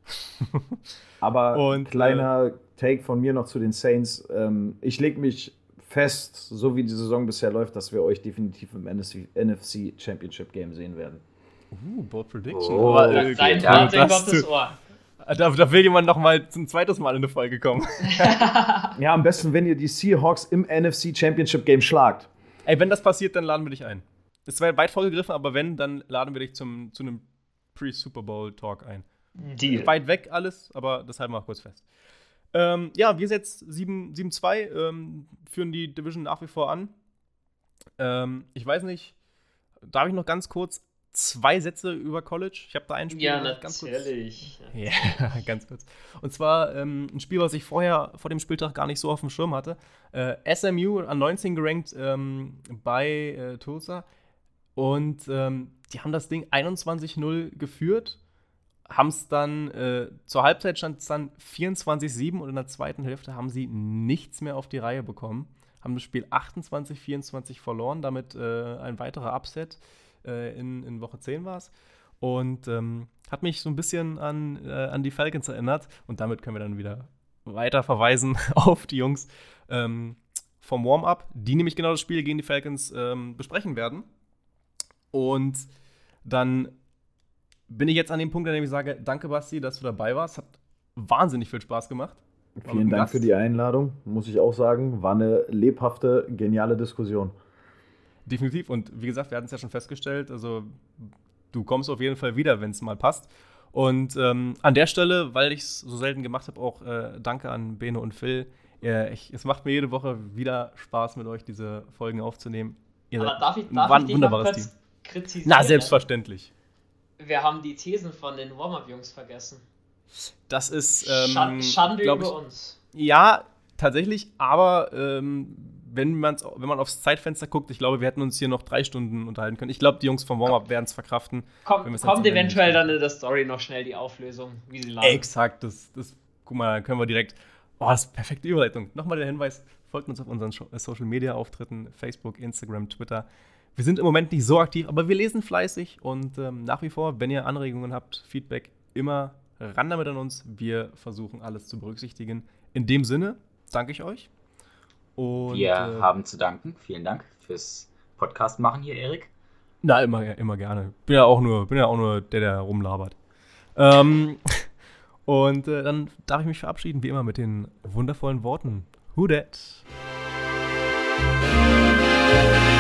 Aber Und, kleiner äh, Take von mir noch zu den Saints. Ähm, ich lege mich fest, so wie die Saison bisher läuft, dass wir euch definitiv im N F C Championship Game sehen werden. Uh, Bold Prediction. Oh, Aber, da- äh, Dein ja, Wort in das Gottes zu- Ohr. Da, da will jemand noch mal zum zweites Mal in eine Folge kommen. Ja, am besten, wenn ihr die Seahawks im N F C Championship Game schlagt. Ey, wenn das passiert, dann laden wir dich ein. Das war weit vorgegriffen, aber wenn, dann laden wir dich zum, zu einem Pre-Super Bowl-Talk ein. Deal. Weit weg alles, aber das halten wir auch kurz fest. Ähm, ja, wir sind jetzt sieben zwei, ähm, führen die Division nach wie vor an. Ähm, ich weiß nicht, darf ich noch ganz kurz zwei Sätze über College? Ich habe da ein Spiel, Ja, was ich ganz kurz. natürlich. Ja, ganz kurz. Und zwar ähm, ein Spiel, was ich vorher vor dem Spieltag gar nicht so auf dem Schirm hatte. Äh, S M U an neunzehn gerankt ähm, bei äh, Tulsa. Und ähm, die haben das Ding einundzwanzig null geführt. Haben es dann, äh, zur Halbzeit stand es dann vierundzwanzig sieben und in der zweiten Hälfte haben sie nichts mehr auf die Reihe bekommen. Haben das Spiel achtundzwanzig vierundzwanzig verloren, damit äh, ein weiterer Upset äh, in, in Woche zehn war es. Und ähm, hat mich so ein bisschen an, äh, an die Falcons erinnert. Und damit können wir dann wieder weiter verweisen auf die Jungs ähm, vom Warm-Up, die nämlich genau das Spiel gegen die Falcons ähm, besprechen werden. Und dann bin ich jetzt an dem Punkt, an dem ich sage, danke Basti, dass du dabei warst. Hat wahnsinnig viel Spaß gemacht. War Vielen mit dem Dank Gast. für die Einladung, muss ich auch sagen. War eine lebhafte, geniale Diskussion. Definitiv. Und wie gesagt, wir hatten es ja schon festgestellt, also du kommst auf jeden Fall wieder, wenn es mal passt. Und ähm, an der Stelle, weil ich es so selten gemacht habe, auch äh, danke an Bene und Phil. Äh, ich, es macht mir jede Woche wieder Spaß, mit euch diese Folgen aufzunehmen. Ihr Aber seid darf ich, ein darf wan- ich dich noch wunderbares kurz Team. kritisieren? Na, selbstverständlich. Wir haben die Thesen von den Warm-Up-Jungs vergessen. Das ist, ähm, Schand, Schande glaub über ich, uns. ja, tatsächlich, aber ähm, wenn, man's, wenn man aufs Zeitfenster guckt, ich glaube, wir hätten uns hier noch drei Stunden unterhalten können. Ich glaube, die Jungs vom Warm-Up werden es verkraften. Komm, wenn wir's jetzt kommt am Ende eventuell nicht dann in der Story noch schnell die Auflösung, wie sie lagen. Exakt, das, das, guck mal, dann können wir direkt, oh, das ist perfekte Überleitung. Nochmal der Hinweis, folgt uns auf unseren Social-Media-Auftritten, Facebook, Instagram, Twitter. Wir sind im Moment nicht so aktiv, aber wir lesen fleißig und ähm, nach wie vor, wenn ihr Anregungen habt, Feedback, immer ran damit an uns. Wir versuchen, alles zu berücksichtigen. In dem Sinne, danke ich euch. Und, Wir äh, haben zu danken. Vielen Dank fürs Podcast machen hier, Erik. Na, immer, immer gerne. Bin ja auch nur, bin ja auch nur der, der rumlabert. Ähm, und äh, dann darf ich mich verabschieden, wie immer, mit den wundervollen Worten Who dat?